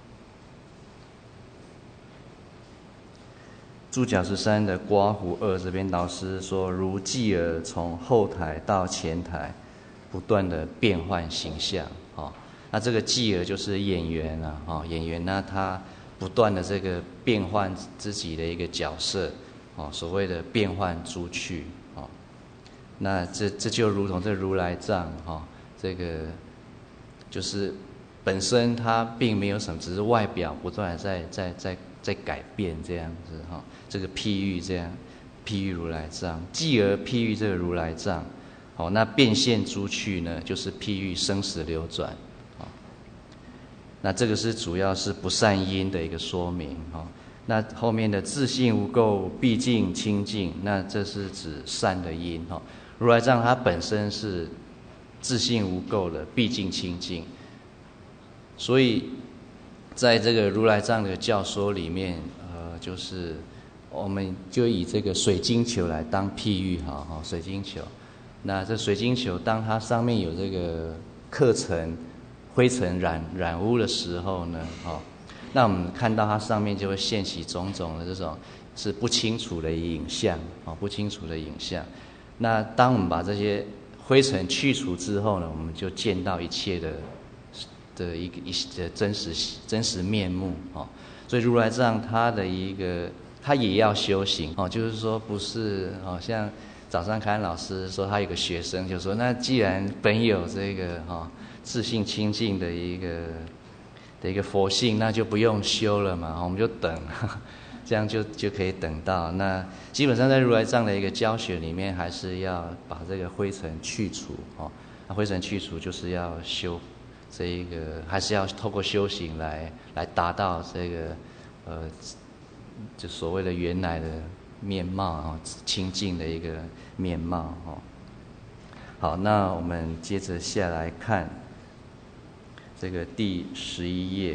注脚13的刮胡2这边，导师说如寂儿从后台到前台，不断的变换形象。那这个寂儿就是演员啊，演员呢他不断的这个变换自己的一个角色，所谓的变换诸趣。那这就如同这如来藏，这个就是本身它并没有什么，只是外表不断的在改变这样子。这个譬喻这样，譬喻如来藏，继而譬喻这个如来藏。那变现诸趣呢，就是譬喻生死流转。那这个是主要是不善因的一个说明。那后面的自性无垢，毕竟清净，那这是指善的因。如来藏它本身是自性无垢的，毕竟清净，所以在这个如来藏的教说里面，就是我们就以这个水晶球来当譬喻。水晶球，那这水晶球当它上面有这个刻尘灰尘染污的时候呢，那我们看到它上面就会现起种种的这种是不清楚的影像，不清楚的影像。那当我们把这些灰尘去除之后呢，我们就见到一切的一个真实面目。所以如来藏它的一个，它也要修行。就是说不是像早上看老师说他有个学生就说，那既然本有这个自性清净的一个佛性，那就不用修了嘛，我们就等，这样就可以等到。那基本上在如来藏的一个教学里面，还是要把这个灰尘去除。那灰尘去除就是要修这一个，还是要透过修行来达到这个就所谓的原来的面貌，清净的一个面貌。好，那我们接着下来看这个第11页。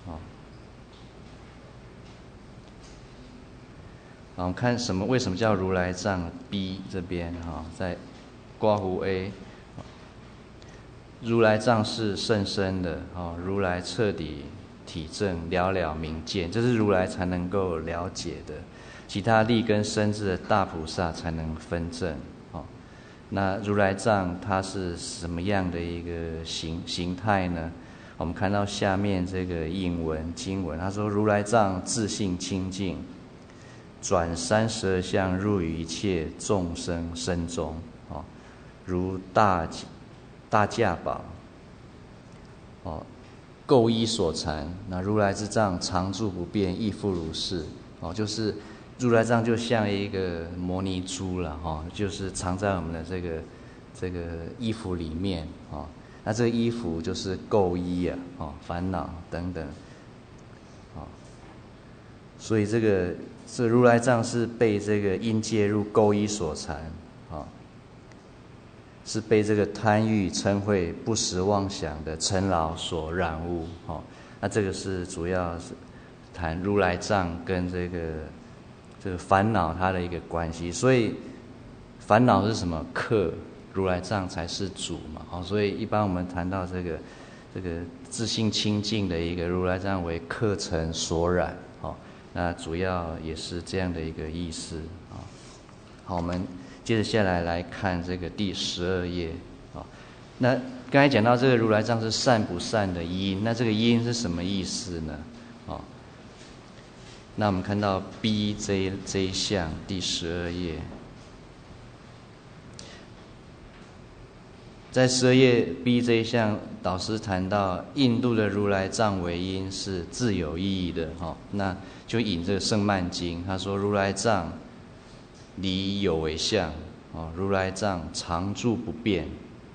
我们看为什么叫如来藏 B 这边，在刮胡 A， 如来藏是甚深的，如来彻底体证了了明见，这是如来才能够了解的，其他力根深智的大菩萨才能分证。那如来藏它是什么样的一个形态呢？我们看到下面这个引文经文，他说如来藏自性清净，转32相入于一切众生身中，如大架宝，垢衣所缠。那如来之藏常住不变，亦复如是。就是如来藏就像一个摩尼珠了，就是藏在我们的这个衣服里面。那这个衣服就是垢衣烦恼等等。所以这如来藏是被这个因介入垢衣所缠，是被这个贪欲嗔恚不实妄想的尘劳所染污。那这个是主要是谈如来藏跟这个烦恼它的一个关系。所以烦恼是什么？客，如来藏才是主嘛。所以一般我们谈到这个自性清净的一个如来藏为客尘所染。那主要也是这样的一个意思。好，我们接着下来看这个第12页。那刚才讲到这个如来藏是善不善的因，那这个因是什么意思呢？那我们看到 B 这一项第12页，在12页 B 这一项，导师谈到印度的如来藏为因是自有意义的。那就引这个圣曼经，他说如来藏离有为相， 如来藏常住不变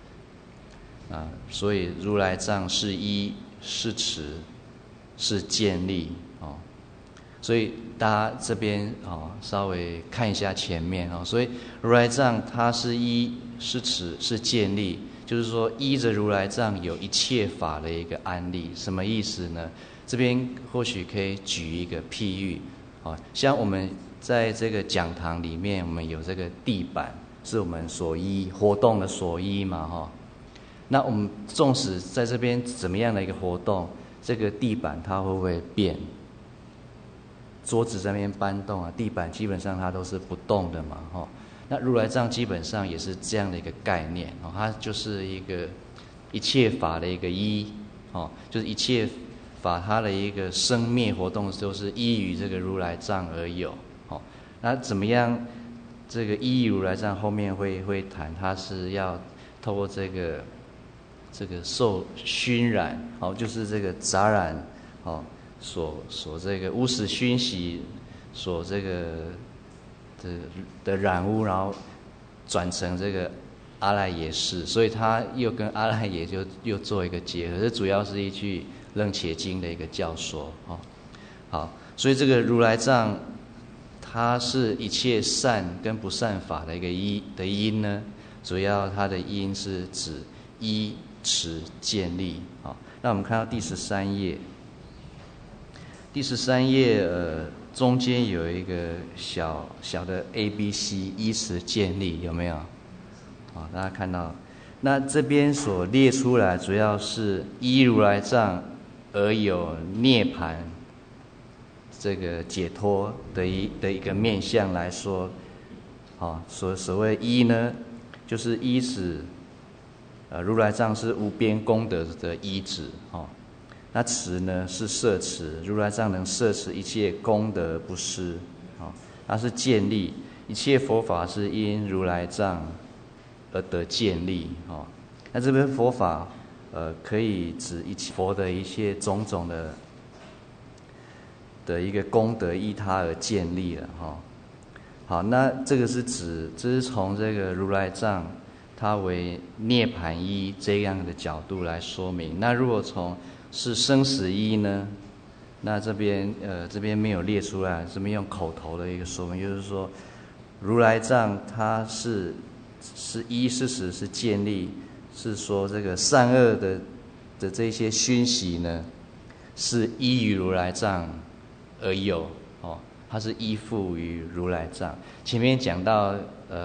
所以如来藏是一，是持，是建立所以大家这边稍微看一下前面所以如来藏它是一，是持，是建立，就是说依着如来藏有一切法的一个安立。什么意思呢？这边或许可以举一个譬喻像我们在这个讲堂里面，我们有这个地板是我们所依活动的所依嘛那我们纵使在这边怎么样的一个活动，这个地板它会不会变？桌子在那边搬动地板基本上它都是不动的嘛那如来藏基本上也是这样的一个概念它就是一个一切法的一个依就是一切法它的一个生灭活动都是依于这个如来藏而有那怎么样这个依于如来藏后面会谈，它是要透过这个受熏染就是这个杂染所这个污蚀熏习所这个的染污，然后转成这个阿赖耶识，所以它又跟阿赖耶就又做一个结合。这主要是一句楞伽经的一个教说好，所以这个如来藏它是一切善跟不善法的一个因呢，主要它的因是指依持建立那我们看到第13页。第13页中间有一个小的 ABC 依持建立，有没有大家看到那这边所列出来主要是依如来藏而有涅槃这个解脱的一个面向来说所谓依呢，就是依止如来藏是无边功德的依止那持呢是摄持，如来藏能摄持一切功德不失它是建立，一切佛法是因如来藏而得建立那这边佛法可以指一切佛的一些种种的一个功德依他而建立了好，那这个是指这是从这个如来藏它为涅槃依这样的角度来说明。那如果从是生死依呢？那这边没有列出来，这边用口头的一个说明，就是说，如来藏它是依是实是建立，是说这个善恶的这些熏习呢，是依于如来藏而有它是依附于如来藏。前面讲到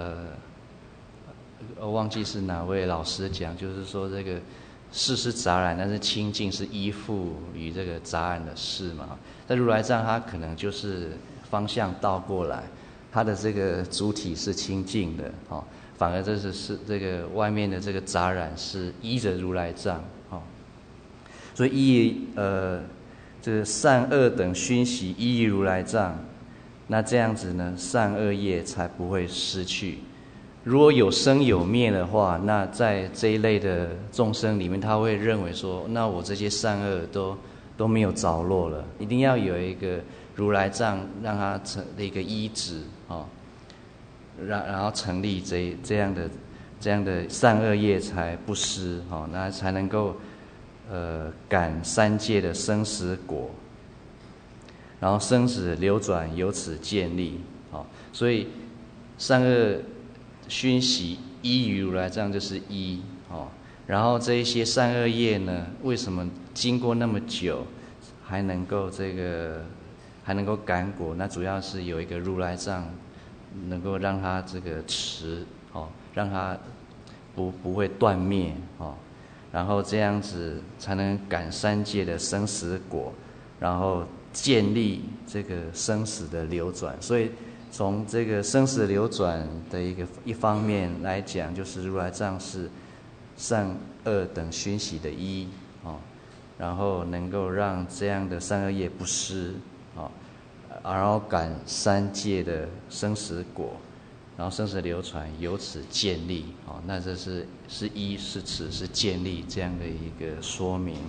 我忘记是哪位老师讲，就是说这个事是杂染，但是清净是依附于这个杂染的事嘛。在如来藏，它可能就是方向倒过来，它的这个主体是清净的反而这是这个外面的这个杂染是依着如来藏所以依这个善恶等熏习依于如来藏，那这样子呢，善恶业才不会失去。如果有生有灭的话，那在这一类的众生里面，他会认为说，那我这些善恶都没有着落了，一定要有一个如来藏让它成的一个依止然后成立这样的善恶业才不失那才能够感三界的生死果，然后生死流转由此建立所以善恶熏习依于如来藏就是依然后这一些善恶业呢，为什么经过那么久还能够感果？那主要是有一个如来藏能够让它这个持让它不会断灭然后这样子才能感三界的生死果，然后建立这个生死的流转。所以从这个生死流转的一方面来讲，就是如来藏是善恶等熏习的依然后能够让这样的善恶业不失然后感三界的生死果，然后生死流转由此建立那这是依是持是建立这样的一个说明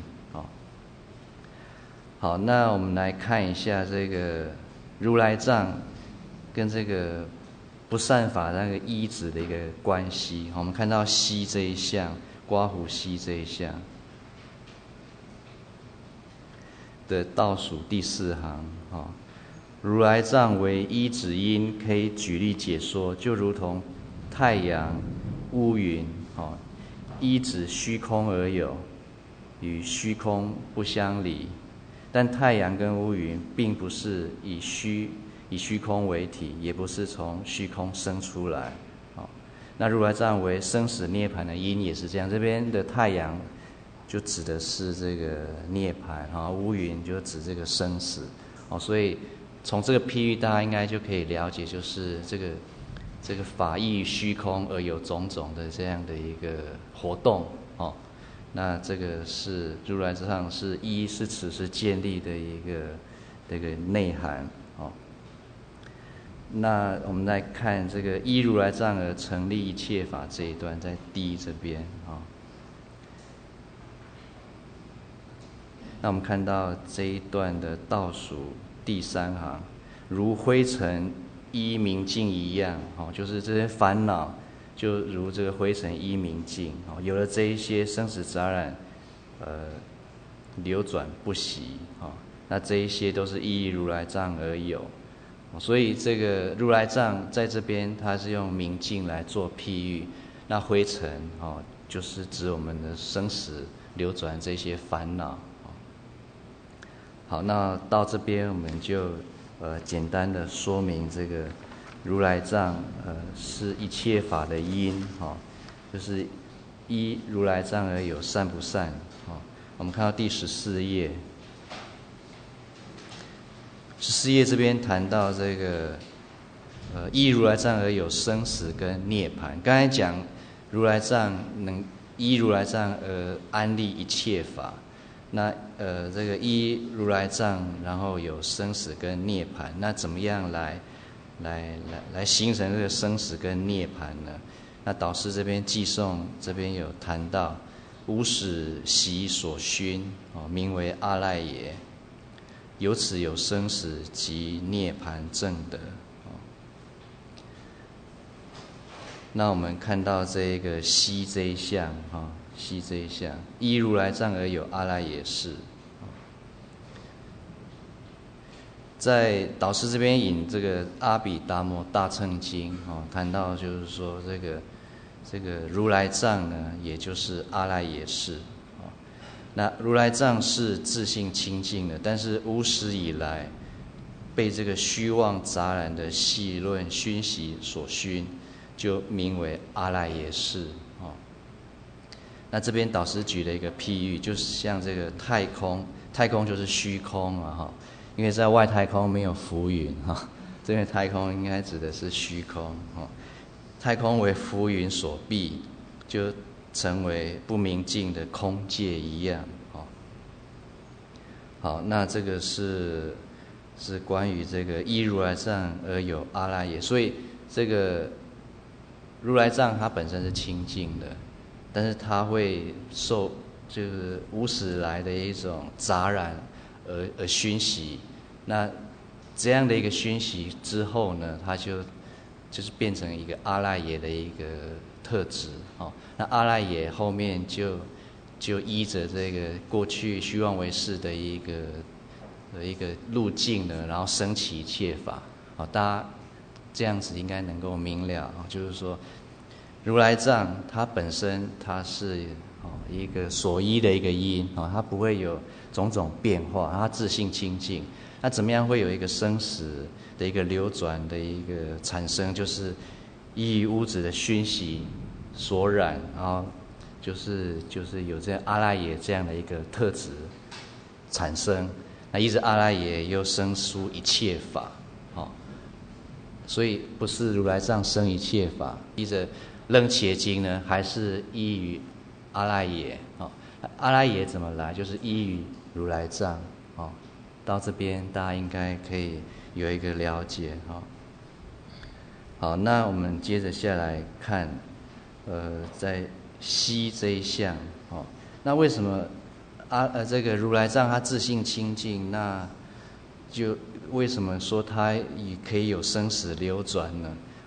好，那我们来看一下这个如来藏跟这个不善法那个依止的一个关系。我们看到西这一项，刮胡西这一项的倒数第4行，如来藏为依止因，可以举例解说，就如同太阳、乌云，依止虚空而有，与虚空不相离。但太阳跟乌云并不是以虚空为体，也不是从虚空生出来。那如来藏为生死涅槃的因也是这样，这边的太阳就指的是这个涅槃，乌云就指这个生死。所以从这个譬喻，大家应该就可以了解，就是这个法依虚空而有种种的这样的一个活动。那这个是如来藏是依是此是建立的一个内涵。那我们来看这个依如来藏而成立一切法这一段，在第一这边。那我们看到这一段的倒数第3行，如灰尘依明镜一样，就是这些烦恼就如这个灰尘依明镜，有了这一些生死杂染，流转不息，那这一些都是依如来藏而有。所以这个如来藏在这边，它是用明镜来做譬喻。那灰尘，就是指我们的生死流转这些烦恼。好，那到这边我们就简单的说明这个如来藏是一切法的因，就是依如来藏而有善不善。我们看到第14页。14页这边谈到这个依如来藏而有生死跟涅槃。刚才讲如来藏能依如来藏而安立一切法，那这个依如来藏然后有生死跟涅槃，那怎么样来形成这个生死跟涅槃呢？那导师这边寄颂这边有谈到无始习所熏，名为阿赖耶，由此有生死及涅槃正德。那我们看到这个西这一项，西这一项依如来藏而有阿赖耶识。在导师这边引这个阿毗达摩大乘经，谈到就是说这个如来藏呢，也就是阿赖耶识。那如来藏是自性清净的，但是无始以来被这个虚妄杂染的戏论熏习所熏，就名为阿赖耶识。那这边导师举了一个譬喻，就是像这个太空，太空就是虚空嘛，因为在外太空没有浮云，这边太空应该指的是虚空。太空为浮云所蔽，就成为不明净的空界一样。好，那这个是关于这个依如来藏而有阿赖耶。所以这个如来藏它本身是清净的，但是它会受就是无始来的一种杂染而熏习。那这样的一个熏习之后呢，它就是变成一个阿赖耶的一个特质。那阿赖耶后面就依着这个过去虚妄为事的一个路径呢，然后升起一切法。大家这样子应该能够明了，就是说如来藏它本身它是一个所依的一个因，它不会有种种变化，它自性清净。那怎么样会有一个生死的一个流转的一个产生？就是依于屋子的熏习所染，然后就是有这样阿赖耶这样的一个特质产生。那依着阿赖耶又生出一切法，所以不是如来藏生一切法，依着楞伽经呢，还是依于阿赖耶。阿赖耶怎么来？就是依于如来藏。到这边大家应该可以有一个了解。好，那我们接着下来看，在西这一项，那为什么这个如来藏它自性清净，那就为什么说它也可以有生死流转呢？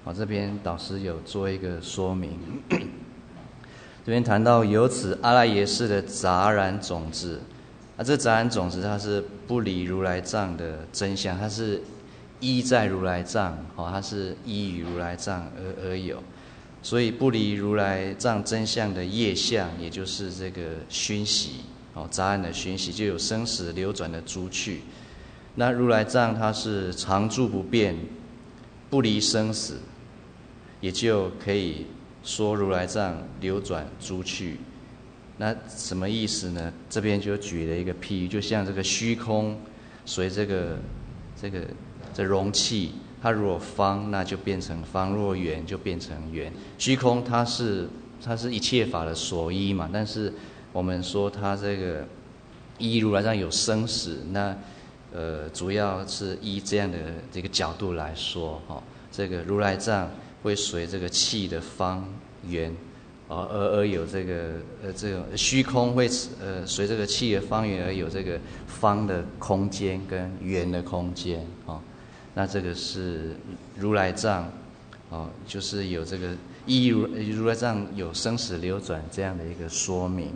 好，这边导师有做一个说明。这边谈到由此阿赖耶识的杂染种子，这杂染种子它是不离如来藏的真相，它是依在如来藏，它是依于如来藏而有，所以不离如来藏真相的业相，也就是这个熏习，杂染的熏习，就有生死流转的诸趣。那如来藏它是常住不变，不离生死，也就可以说如来藏流转诸趣。那什么意思呢？这边就举了一个譬喻，就像这个虚空随这容器，它如果方，那就变成方；若圆，就变成圆。虚空它是一切法的所依嘛，但是我们说它这个依如来藏有生死，那主要是依这样的这个角度来说，这个如来藏会随这个气的方圆，而有这个虚空会随这个气的方圆而有这个方的空间跟圆的空间，那这个是如来藏，就是有这个依如来藏有生死流转这样的一个说明，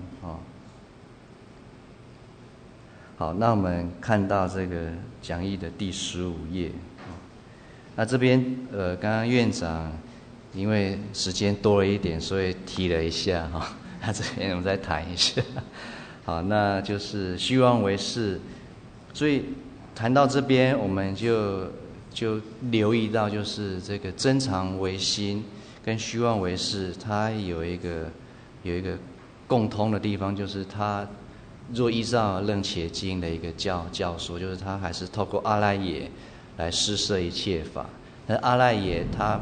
好，那我们看到这个讲义的第15页，那这边刚刚院长因为时间多了一点，所以提了一下那这边我们再谈一下。好，那就是虚妄为事，所以谈到这边，我们就留意到，就是这个真常为心跟虚妄为事，它有一个共通的地方，就是它若依照楞伽经的一个教说，就是它还是透过阿赖耶来施设一切法。那阿赖耶它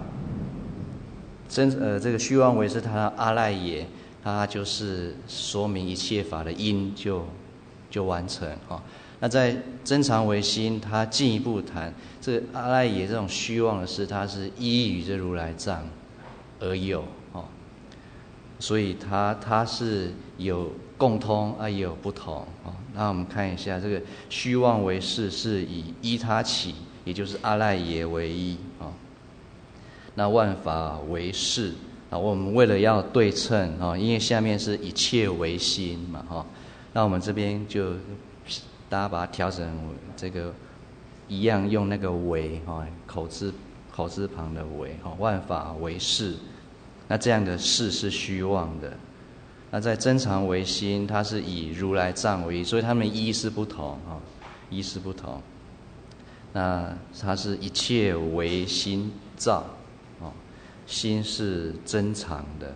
这个虚妄为事，它的阿赖耶，它就是说明一切法的因就完成。那在真常为心，它进一步谈这个阿赖耶这种虚妄的事，它是依于这如来藏而有，所以它是有共通也有不同。那我们看一下这个虚妄为事是以依他起，也就是阿赖耶为依。那万法为事，我们为了要对称，因为下面是一切为心嘛，那我们这边就大家把它调整这个一样，用那个为，口字旁的为，万法为事，那这样的事是虚妄的。那在真常为心，它是以如来藏为依，所以它们依是不同，依是不同。那它是一切为心造，心是真常的。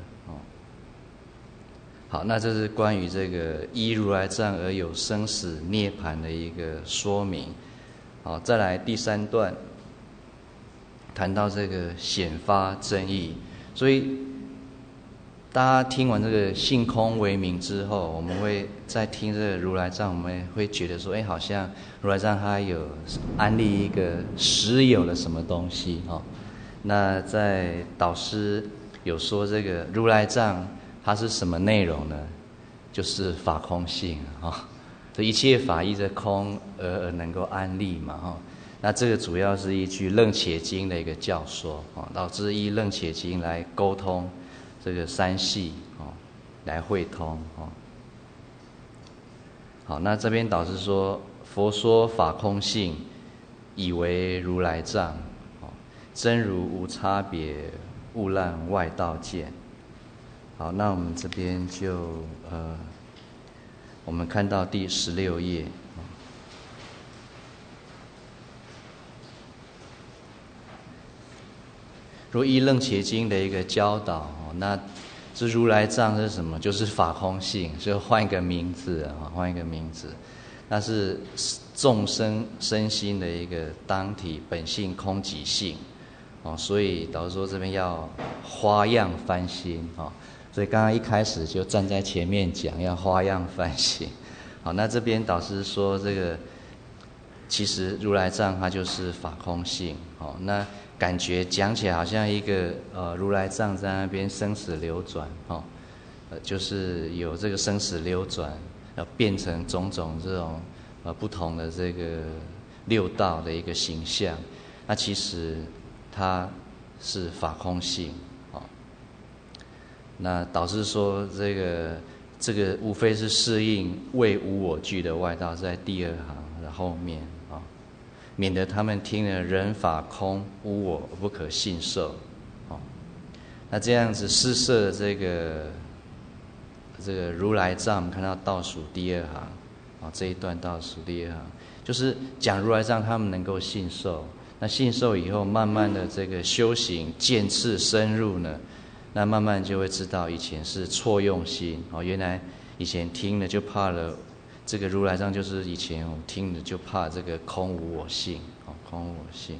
好，那这是关于这个依如来藏而有生死涅槃的一个说明。好，再来第3段，谈到这个显发真义。所以大家听完这个性空为名之后，我们会再听这个如来藏，我们会觉得说，好像如来藏它有安立一个实有的什么东西。那在导师有说这个如来藏它是什么内容呢？就是法空性，这一切法依着空而能够安立嘛，那这个主要是依据楞伽经的一个教说，导致依楞伽经来沟通这个三系，来会通。好，那这边导师说，佛说法空性，以为如来藏，真如无差别，勿让外道见。好，那我们这边就我们看到第16页。若依楞伽经的一个教导，那这如来藏是什么？就是法空性，就换一个名字，换一个名字，那是众生身心的一个当体本性空寂性。所以导师说这边要花样翻新，所以刚刚一开始就站在前面讲要花样翻新。好，那这边导师说这个其实如来藏它就是法空性，那感觉讲起来好像一个如来藏在那边生死流转，就是有这个生死流转，要变成种种这种不同的这个六道的一个形象。那其实它是法空性。那导师说这个无非是适应为无我具的外道，在第二行的后面免得他们听了人法空无我不可信受。那这样子施设这个如来藏，我们看到倒数第二行这一段倒数第二行，就是讲如来藏他们能够信受。那信受以后，慢慢的这个修行渐次深入呢，那慢慢就会知道以前是错用心原来以前听了就怕了这个如来藏，就是以前我们听了就怕这个空无我性空无我性。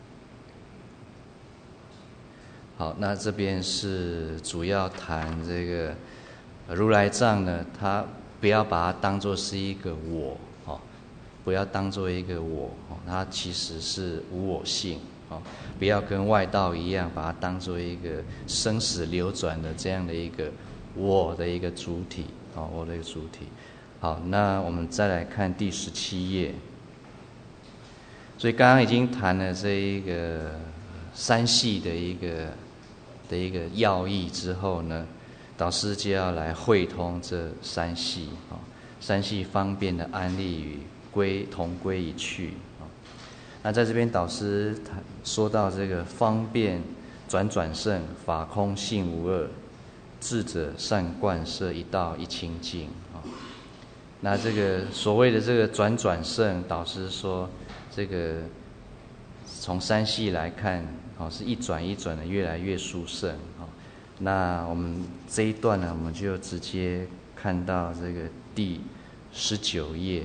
好，那这边是主要谈这个如来藏呢，他不要把它当作是一个我不要当作一个我它其实是无我性不要跟外道一样，把它当作一个生死流转的这样的一个我的一个主体我的一个主体。好，那我们再来看第17页。所以刚刚已经谈了这一个三系的一个要义之后呢，导师就要来汇通这三系三系方便的安立与同归一趣那在这边导师说到这个方便转胜，法空性无二，智者善贯摄，一道一清净那这个所谓的这个转胜，导师说这个从三系来看是一转一转的越来越殊胜那我们这一段呢，我们就直接看到这个第19页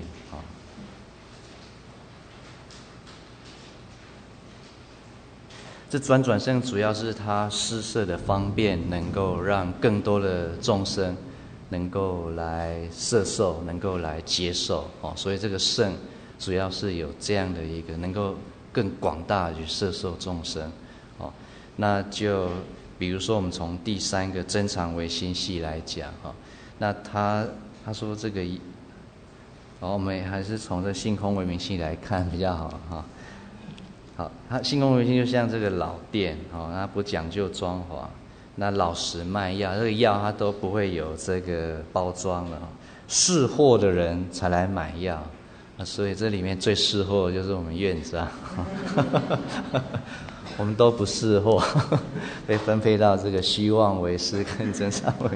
这转胜主要是它施设的方便，能够让更多的众生能够来摄受，能够来接受所以这个胜主要是有这样的一个能够更广大的去摄受众生那就比如说我们从第3个真常唯心系来讲那他说这个我们还是从这性空唯名系来看比较好好，它性空唯名系就像这个老店它不讲究装潢，那老实卖药，这个药它都不会有这个包装了识货的人才来买药所以这里面最识货的就是我们院长我们都不识货被分配到这个虚妄为师跟真常为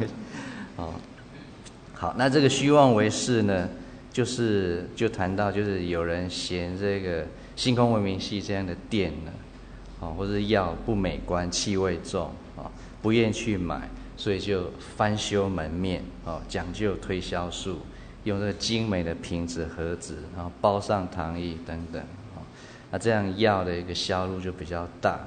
好，那这个虚妄为师呢，就谈到就是有人嫌这个性空唯名系这样的店呢或者药不美观，气味重不愿去买，所以就翻修门面讲究推销术，用这个精美的瓶子盒子，然后包上糖衣等等那这样药的一个销路就比较大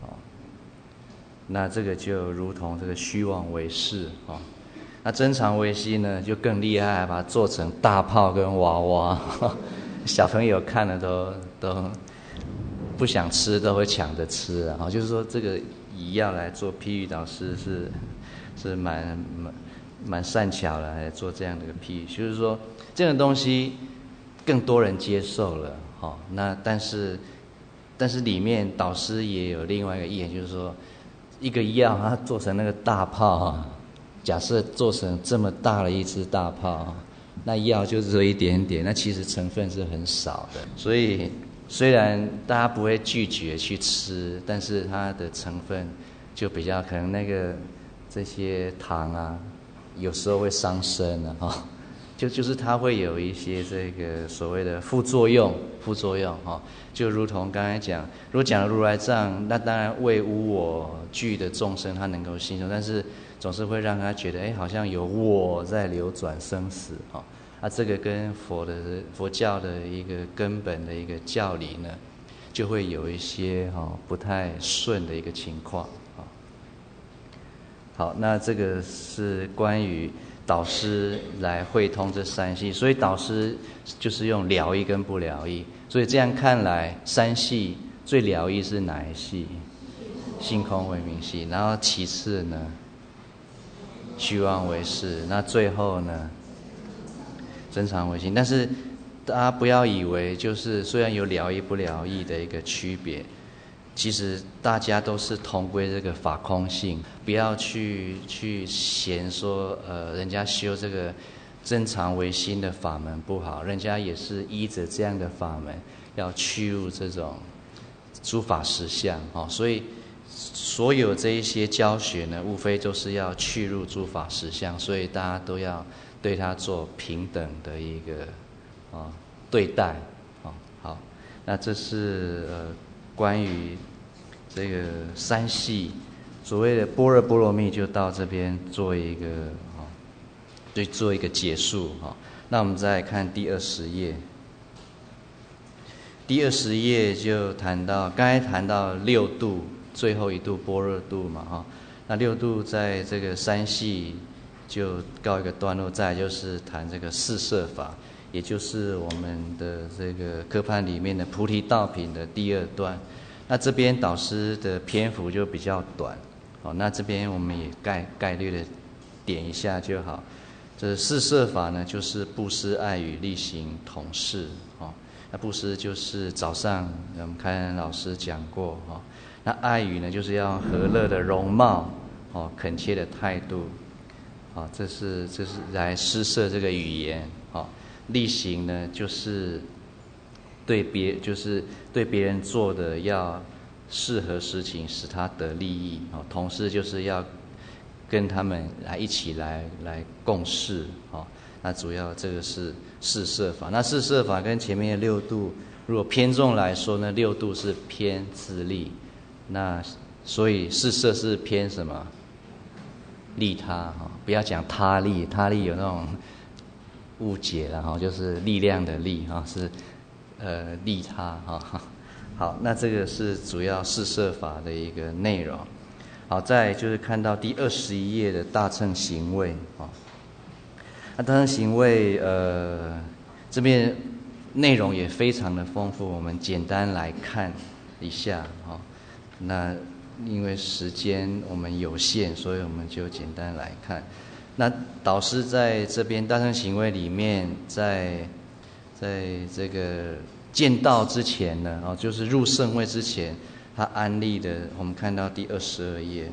那这个就如同这个虚妄为师那真常唯心呢就更厉害，把它做成大炮跟娃娃小朋友看了都不想吃，都会抢着吃就是说这个以药来做譬喻，导师是蛮善巧的来做这样的一个譬喻，就是说这种东西更多人接受了那但是里面导师也有另外一个意见，就是说一个药它做成那个大炮假设做成这么大的一支大炮那药就只有一点点，那其实成分是很少的，所以虽然大家不会拒绝去吃，但是它的成分就比较可能那个这些糖有时候会伤身就是它会有一些这个所谓的副作用就如同刚才讲，如果讲如来藏，那当然为无我具的众生他能够信受，但是总是会让他觉得好像有我在流转生死这个跟佛教的一个根本的一个教理呢，就会有一些不太顺的一个情况好，那这个是关于导师来汇通这三系，所以导师就是用了义跟不了义，所以这样看来三系最了义是哪一系？性空唯名系，然后其次呢虚妄为师，那最后呢真常唯心。但是大家不要以为就是虽然有了义不了义的一个区别， 其实大家都是同归这个法空性，不要去嫌说人家修这个正常唯心的法门不好，人家也是依着这样的法门要去入这种诸法实相所以所有这一些教学呢，无非都是要去入诸法实相，所以大家都要对它做平等的一个对待好，那这是关于这个三系所谓的般若波罗蜜，就到这边做一个做一个结束那我们再看第20页。第20页就谈到，刚才谈到六度，最后一度般若度嘛那六度在这个三系就告一个段落，再来就是谈这个四摄法，也就是我们的这个科判里面的菩提道品的第2段。那这边导师的篇幅就比较短那这边我们也概略的点一下就好。这四摄法呢，就是布施、爱语、力行、统事那布施就是早上我们开恩老师讲过那爱语呢，就是要和乐的容貌恳切的态度这是来施摄这个语言力行呢，就是对别人做的要适合实情，使他得利益同时就是要跟他们一起来共事那主要这个是四摄法。那四摄法跟前面的六度，如果偏重来说呢，六度是偏自利，那所以四摄是偏什么？利他不要讲他利，他利有那种误解了就是力量的力是利他好，那这个是主要四摄法的一个内容。好，再来就是看到第21页的大乘行位那大乘行位这边内容也非常的丰富，我们简单来看一下那因为时间我们有限，所以我们就简单来看。那导师在这边大乘行位里面，在这个见道之前呢就是入圣位之前，他安立的，我们看到第22页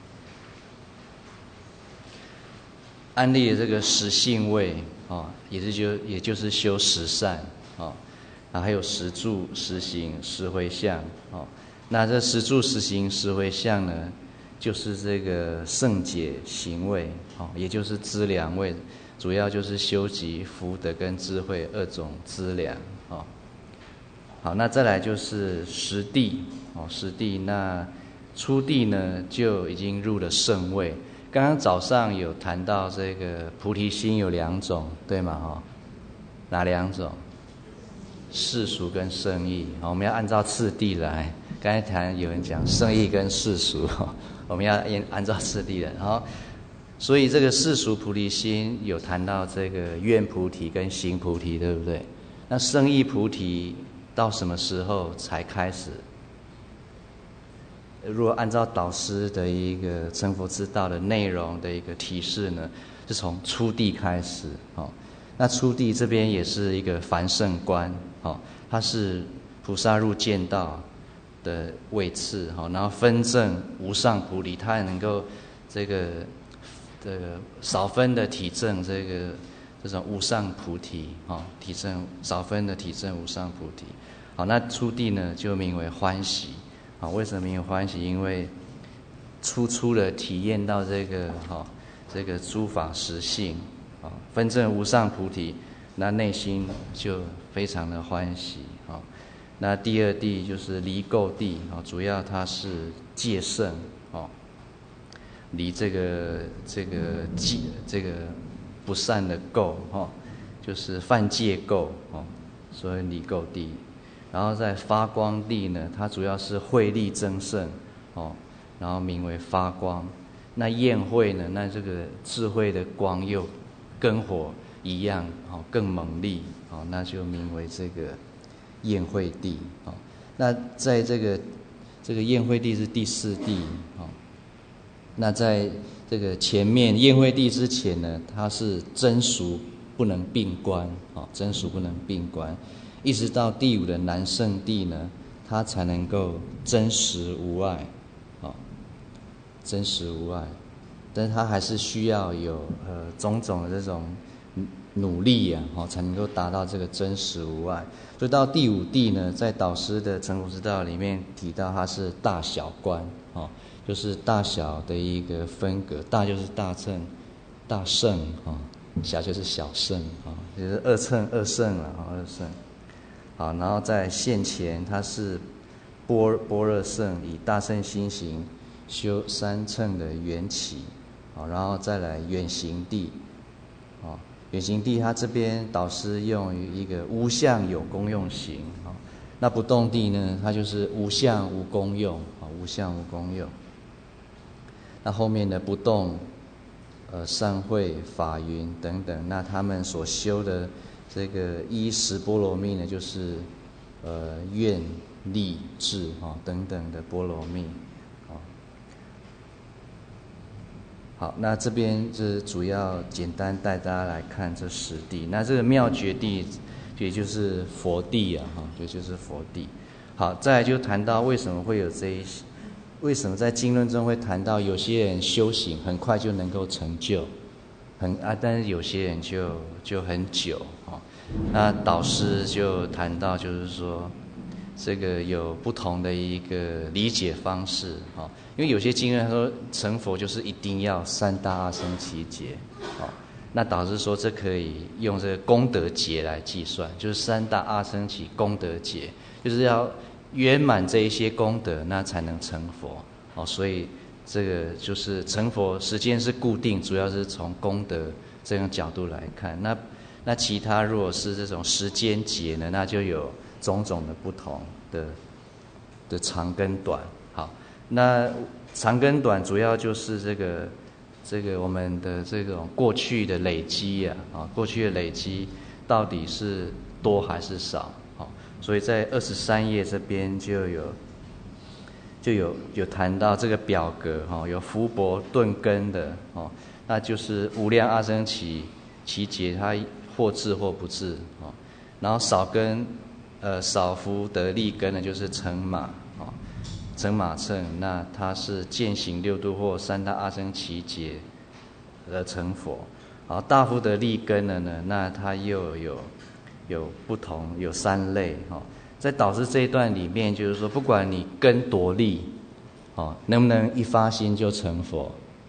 安立的这个实性位也就是修十善然后还有十住、十行、十回向那这十住、十行、十回向呢，就是这个圣解行位也就是资粮位，主要就是修集福德跟智慧2种资粮好，那再来就是实地实地，那初地呢就已经入了圣位。刚刚早上有谈到这个菩提心有2种，对吗哪2种？世俗跟圣意我们要按照次第来。刚才谈有人讲圣意跟世俗我们要按照次第的所以这个世俗菩提心有谈到这个愿菩提跟行菩提，对不对？那圣意菩提到什么时候才开始？如果按照导师的一个成佛之道的内容的一个提示呢，是从初地开始那初地这边也是一个凡圣观它是菩萨入见道的位次然后分证无上菩提，它也能够这个少分的体证这种无上菩提体证少分的体证无上菩提那初地呢就名为欢喜为什么名为欢喜？因为初的体验到这个诸法实性分证无上菩提，那内心就非常的欢喜那第2地就是离垢地主要它是戒圣离这个不善的垢就是犯戒垢所以离垢地。然后在发光地呢，它主要是慧力增盛然后名为发光。那焰慧呢，那这个智慧的光又跟火一样更猛烈那就名为这个焰慧地那在这个焰慧地是第4地那在这个前面焰慧地之前呢，它是真俗不能并观真俗不能并观，一直到第5的南圣地呢， 它才能够真实无碍，真实无碍。但是它还是需要有种种的这种努力啊，才能够达到这个真实无碍。所以到第五谛呢，在导师的成佛之道里面提到它是大小观，就是大小的一个分隔，大就是大乘、大乘小就是小乘就是二乘、二乘了二乘。好，然后在现前它是般若乘，以大乘心行修三乘的缘起。然后再来远行谛，远行谛它这边导师用于一个无相有功用行，那不动谛呢，它就是无相无功用，无相无功用。那后面的不动、善慧、法云等等，那他们所修的这个依十波罗蜜呢，就是愿力智等等的波罗蜜。好，那这边是主要简单带大家来看这10谛。那这个妙觉谛，也就是佛谛也就是佛谛。好，再来就谈到为什么会有这一些，为什么在经论中会谈到有些人修行很快就能够成就，但是有些人就很久那导师就谈到，就是说这个有不同的一个理解方式因为有些经论说成佛就是一定要3大阿僧祇劫那导师说这可以用这个功德劫来计算，就是3大阿僧祇功德劫，就是要圆满这一些功德，那才能成佛所以这个就是成佛时间是固定，主要是从功德这种角度来看。那其他如果是这种时间劫呢，那就有种种的不同的长跟短。好，那长跟短主要就是这个我们的这种过去的累积过去的累积到底是多还是少所以在23页这边就有谈到这个表格有福薄顿根的那就是无量阿僧祇其劫，它或至或不至然后少福德利根呢，就是乘马乘，那它是渐行六度或3大阿僧祇劫而成佛。然后大福德利根的呢，那它又有不同，有3类在导师这一段里面，就是说不管你根多利能不能一发心就成佛，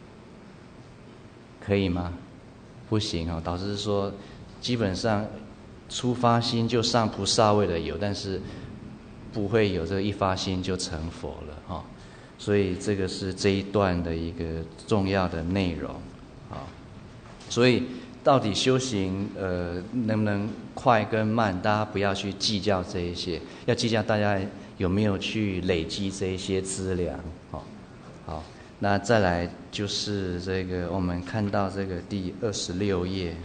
可以吗？不行导师说基本上初发心就上菩萨位的有，但是不会有这个一发心就成佛了所以这个是这一段的一个重要的内容所以到底修行能不能快跟慢，大家不要去计较这一些，要计较大家有没有去累积这一些资粮好，那再来就是这个我们看到这个第26页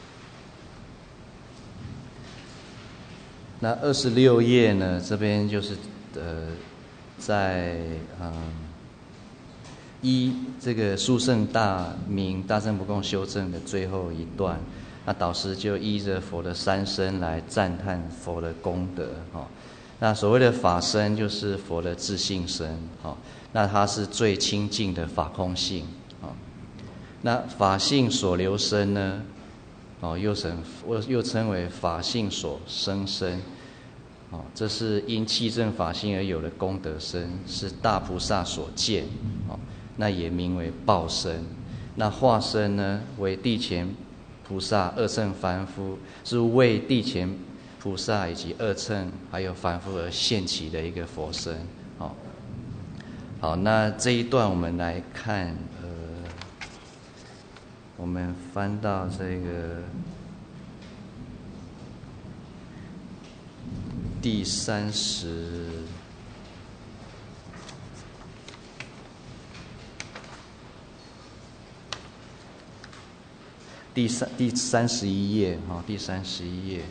那26页呢，这边就是在依这个殊胜大明大乘不共修正的最后一段，那导师就依着佛的3身来赞叹佛的功德那所谓的法身就是佛的自性身那它是最清净的法空性那法性所留生呢又称为法性所生身这是因气正法性而有的功德身，是大菩萨所见那也名为报身。那化身呢，为地前菩萨二乘凡夫，是为地前菩萨以及二乘还有凡夫而现起的一个佛身好，那这一段我们来看我们翻到这个第31页第31页，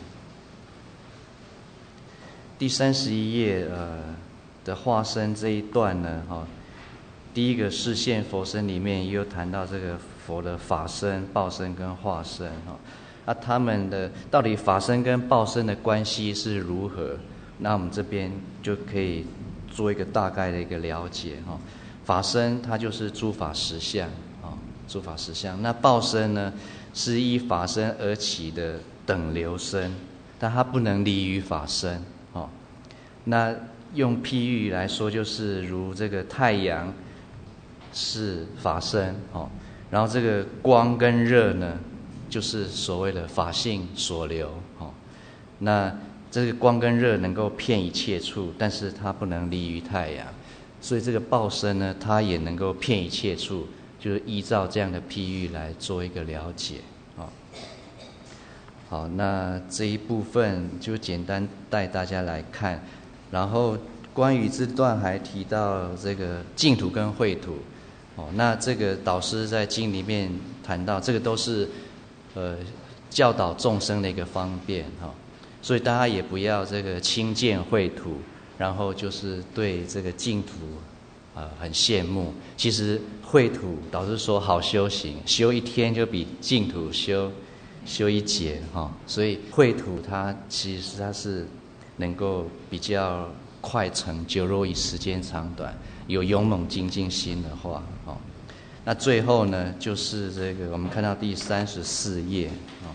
第31页的化身这一段呢第一个示现佛身里面也有谈到这个佛的法身、报身跟化身他们的到底法身跟报身的关系是如何？ 那我们这边就可以做一个大概的一个了解哈。法身它就是诸法实相啊，诸法实相。那报身呢，是依法身而起的等流身，但它不能离于法身哦。那用譬喻来说，就是如这个太阳是法身哦，然后这个光跟热呢，就是所谓的法性所流哦。那这个光跟热能够遍一切处，但是它不能离于太阳。所以这个报身呢，它也能够遍一切处，就是依照这样的譬喻来做一个了解啊。好，那这一部分就简单带大家来看。然后关于这段还提到这个净土跟秽土，哦，那这个导师在经里面谈到，这个都是教导众生的一个方便哈。所以大家也不要这个轻贱秽土。然后就是对这个净土，很羡慕。其实秽土导师说好修行，修一天就比净土修一劫哈。所以秽土它其实它是能够比较快成就，若以时间长短，有勇猛精进心的话哦。那最后呢，就是这个我们看到第34页哦。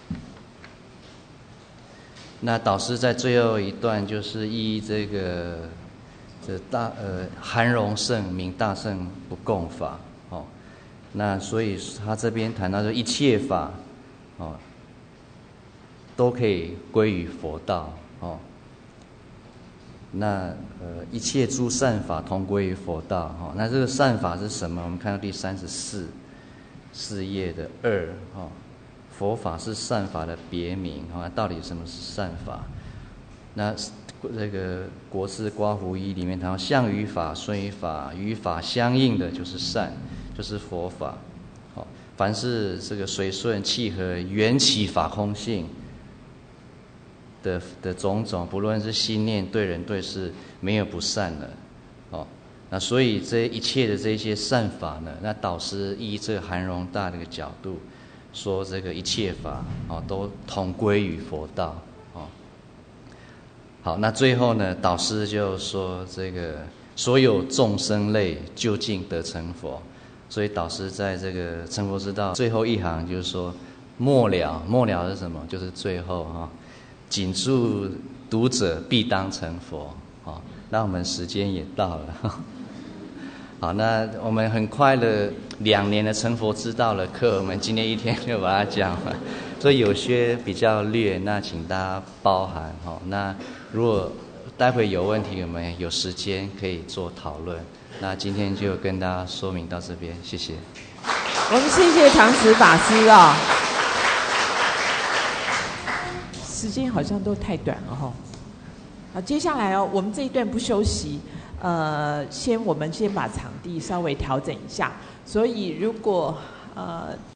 那导师在最后一段就是依这个含容圣名大圣不共法哦。那所以他这边谈到说一切法哦都可以归于佛道哦。那一切诸善法同归于佛道哦。那这个善法是什么？我们看到第34页的2哦。佛法是善法的别名啊，到底什么是善法？那这个国字刮胡一里面谈到相于法、顺于法、与法相应的就是善，就是佛法。好，凡是这个随顺契合缘起法空性的种种，不论是心念对人对事，没有不善的。哦，那所以这一切的这些善法呢，那导师依这个含容大的一个角度。说这个一切法哦都同归于佛道哦。好，那最后呢，导师就说这个所有众生类究竟得成佛，所以导师在这个成佛之道最后一行就是说末了是什么？就是最后哈，谨祝读者必当成佛哦。那我们时间也到了。好，那我们很快的2年的成佛之道的课，我们今天1天就把它讲完，所以有些比较略，那请大家包涵哈。那如果待会有问题，我们有时间可以做讨论。那今天就跟大家说明到这边，谢谢。 我们谢谢常慈法师啊、时间好像都太短了哈。好，接下来我们这一段不休息。我们先把场地稍微调整一下，所以如果